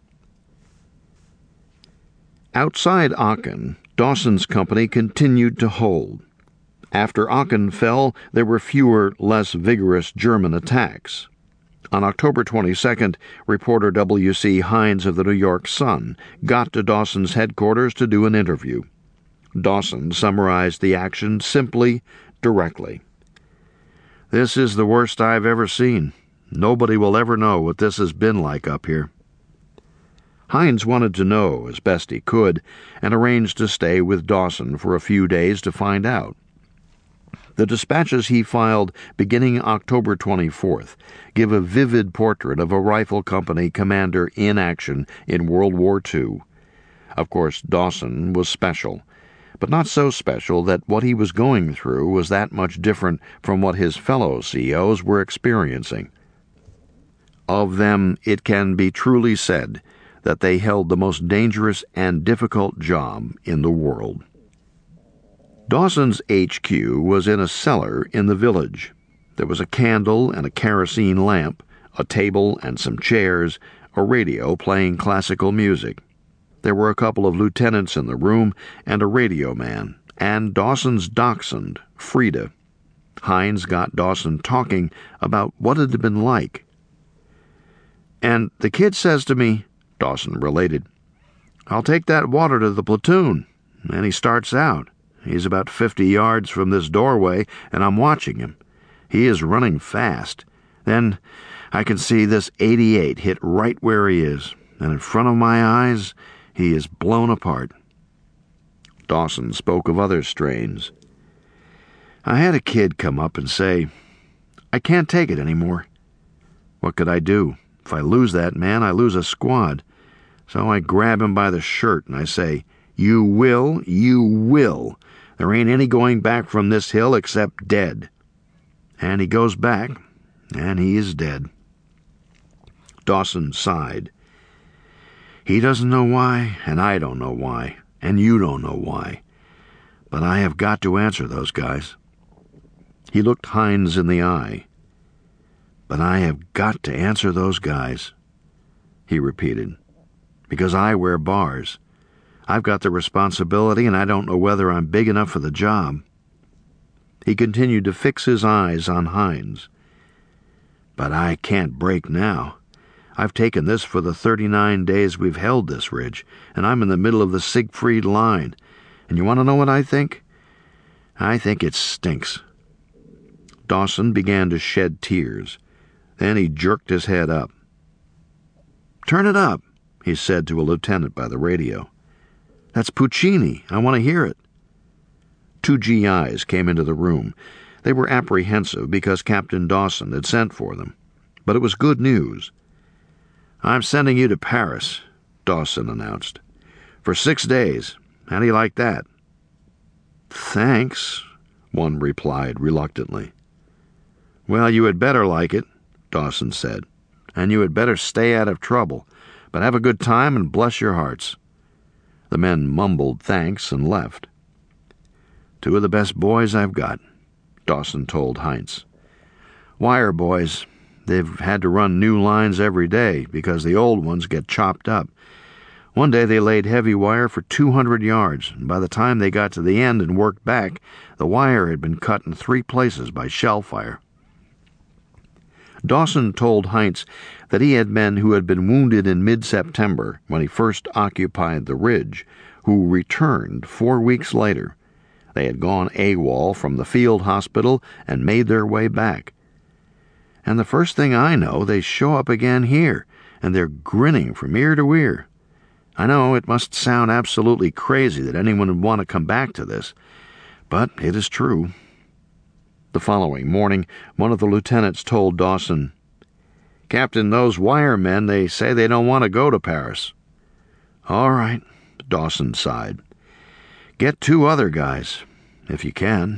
Outside Aachen, Dawson's company continued to hold. After Aachen fell, there were fewer, less vigorous German attacks. On October twenty-second, reporter W C Hines of the New York Sun got to Dawson's headquarters to do an interview. Dawson summarized the action simply, directly. "This is the worst I've ever seen. Nobody will ever know what this has been like up here." Hines wanted to know as best he could and arranged to stay with Dawson for a few days to find out. The dispatches he filed beginning October twenty-fourth give a vivid portrait of a rifle company commander in action in World War Two. Of course, Dawson was special, but not so special that what he was going through was that much different from what his fellow C E Os were experiencing. Of them, it can be truly said that they held the most dangerous and difficult job in the world. Dawson's H Q was in a cellar in the village. There was a candle and a kerosene lamp, a table and some chairs, a radio playing classical music. There were a couple of lieutenants in the room and a radio man, and Dawson's dachshund, Frida. Hines got Dawson talking about what it had been like. "And the kid says to me," Dawson related, "I'll take that water to the platoon." And he starts out. He's about fifty yards from this doorway, and I'm watching him. He is running fast. Then I can see this eighty-eight hit right where he is, and in front of my eyes, he is blown apart. Dawson spoke of other strains. "I had a kid come up and say, 'I can't take it anymore.' What could I do? If I lose that man, I lose a squad. So I grab him by the shirt and I say, 'You will, you will. There ain't any going back from this hill except dead.' And he goes back, and he is dead." Dawson sighed. "He doesn't know why, and I don't know why, and you don't know why. But I have got to answer those guys." He looked Hines in the eye. "But I have got to answer those guys," he repeated, "because I wear bars. I've got the responsibility, and I don't know whether I'm big enough for the job." He continued to fix his eyes on Hines. "But I can't break now. I've taken this for the thirty-nine days we've held this ridge, and I'm in the middle of the Siegfried Line. And you want to know what I think? I think it stinks." Dawson began to shed tears. Then he jerked his head up. "Turn it up," he said to a lieutenant by the radio. "That's Puccini. I want to hear it." Two G Is came into the room. They were apprehensive because Captain Dawson had sent for them. But it was good news. "I'm sending you to Paris," Dawson announced. "For six days. How do you like that?" "Thanks," one replied reluctantly. "Well, you had better like it," Dawson said. "And you had better stay out of trouble. But have a good time and bless your hearts." The men mumbled thanks and left. "Two of the best boys I've got," Dawson told Hines. "Wire boys. They've had to run new lines every day because the old ones get chopped up. One day they laid heavy wire for two hundred yards, and by the time they got to the end and worked back, the wire had been cut in three places by shell fire." Dawson told Hines that he had men who had been wounded in mid-September when he first occupied the ridge, who returned four weeks later. They had gone AWOL from the field hospital and made their way back. "And the first thing I know, they show up again here, and they're grinning from ear to ear. I know it must sound absolutely crazy that anyone would want to come back to this, but it is true." The following morning, one of the lieutenants told Dawson, "Captain, those wire men, they say they don't want to go to Paris." "All right," Dawson sighed. "Get two other guys. if you can.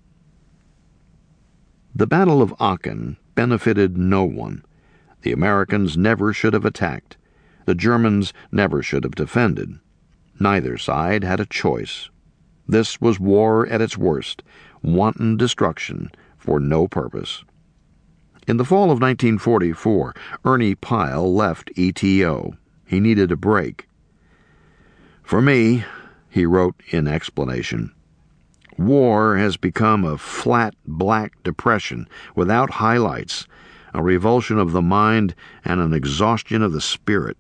The Battle of Aachen benefited no one. The Americans never should have attacked. The Germans never should have defended. Neither side had a choice. This was war at its worst, wanton destruction for no purpose. In the fall of nineteen forty-four, Ernie Pyle left E T O. He needed a break. "For me," he wrote in explanation, "war has become a flat black depression without highlights, a revulsion of the mind and an exhaustion of the spirit."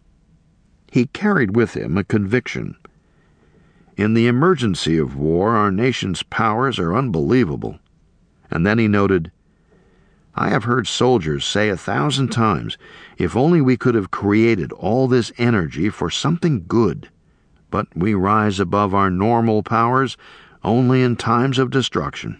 He carried with him a conviction. In the emergency of war, our nation's powers are unbelievable. And then he noted, "I have heard soldiers say a thousand times, if only we could have created all this energy for something good. But we rise above our normal powers only in times of destruction."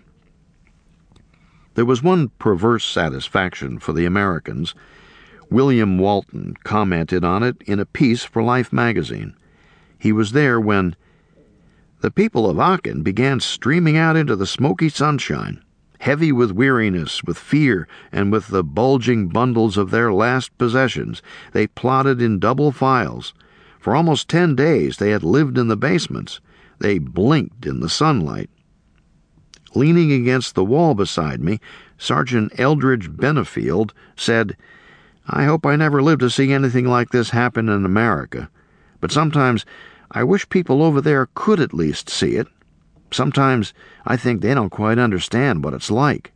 There was one perverse satisfaction for the Americans. William Walton commented on it in a piece for Life magazine. He was there when the people of Aachen began streaming out into the smoky sunshine, heavy with weariness, with fear, and with the bulging bundles of their last possessions. They plodded in double files. For almost ten days they had lived in the basements. They blinked in the sunlight. Leaning against the wall beside me, Sergeant Eldridge Benefield said, "I hope I never live to see anything like this happen in America. But sometimes I wish people over there could at least see it. Sometimes I think they don't quite understand what it's like."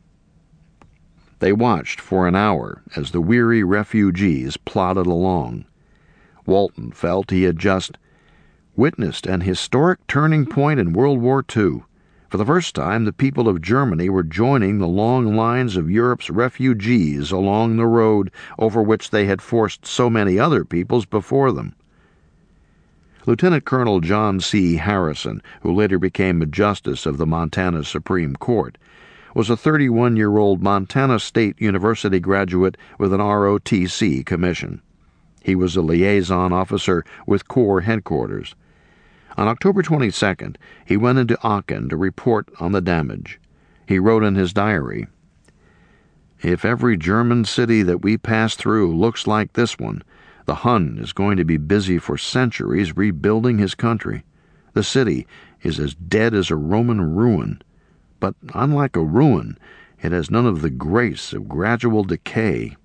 They watched for an hour as the weary refugees plodded along. Walton felt he had just witnessed an historic turning point in World War Two. For the first time, the people of Germany were joining the long lines of Europe's refugees along the road over which they had forced so many other peoples before them. Lieutenant Colonel John C. Harrison, who later became a justice of the Montana Supreme Court, was a thirty-one-year-old Montana State University graduate with an R O T C commission. He was a liaison officer with Corps headquarters. On October twenty-second, he went into Aachen to report on the damage. He wrote in his diary, "If every German city that we pass through looks like this one, the Hun is going to be busy for centuries rebuilding his country. The city is as dead as a Roman ruin, but unlike a ruin, it has none of the grace of gradual decay."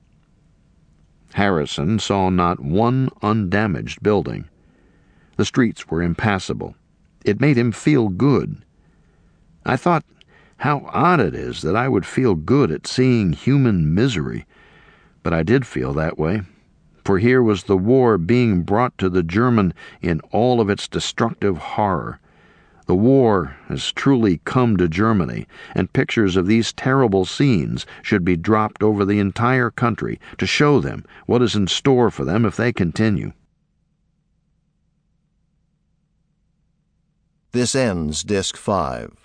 Harrison saw not one undamaged building. The streets were impassable. It made him feel good. I thought, how odd it is that I would feel good at seeing human misery, but I did feel that way. For here was the war being brought to the German in all of its destructive horror. The war has truly come to Germany, and pictures of these terrible scenes should be dropped over the entire country to show them what is in store for them if they continue. This ends Disc five.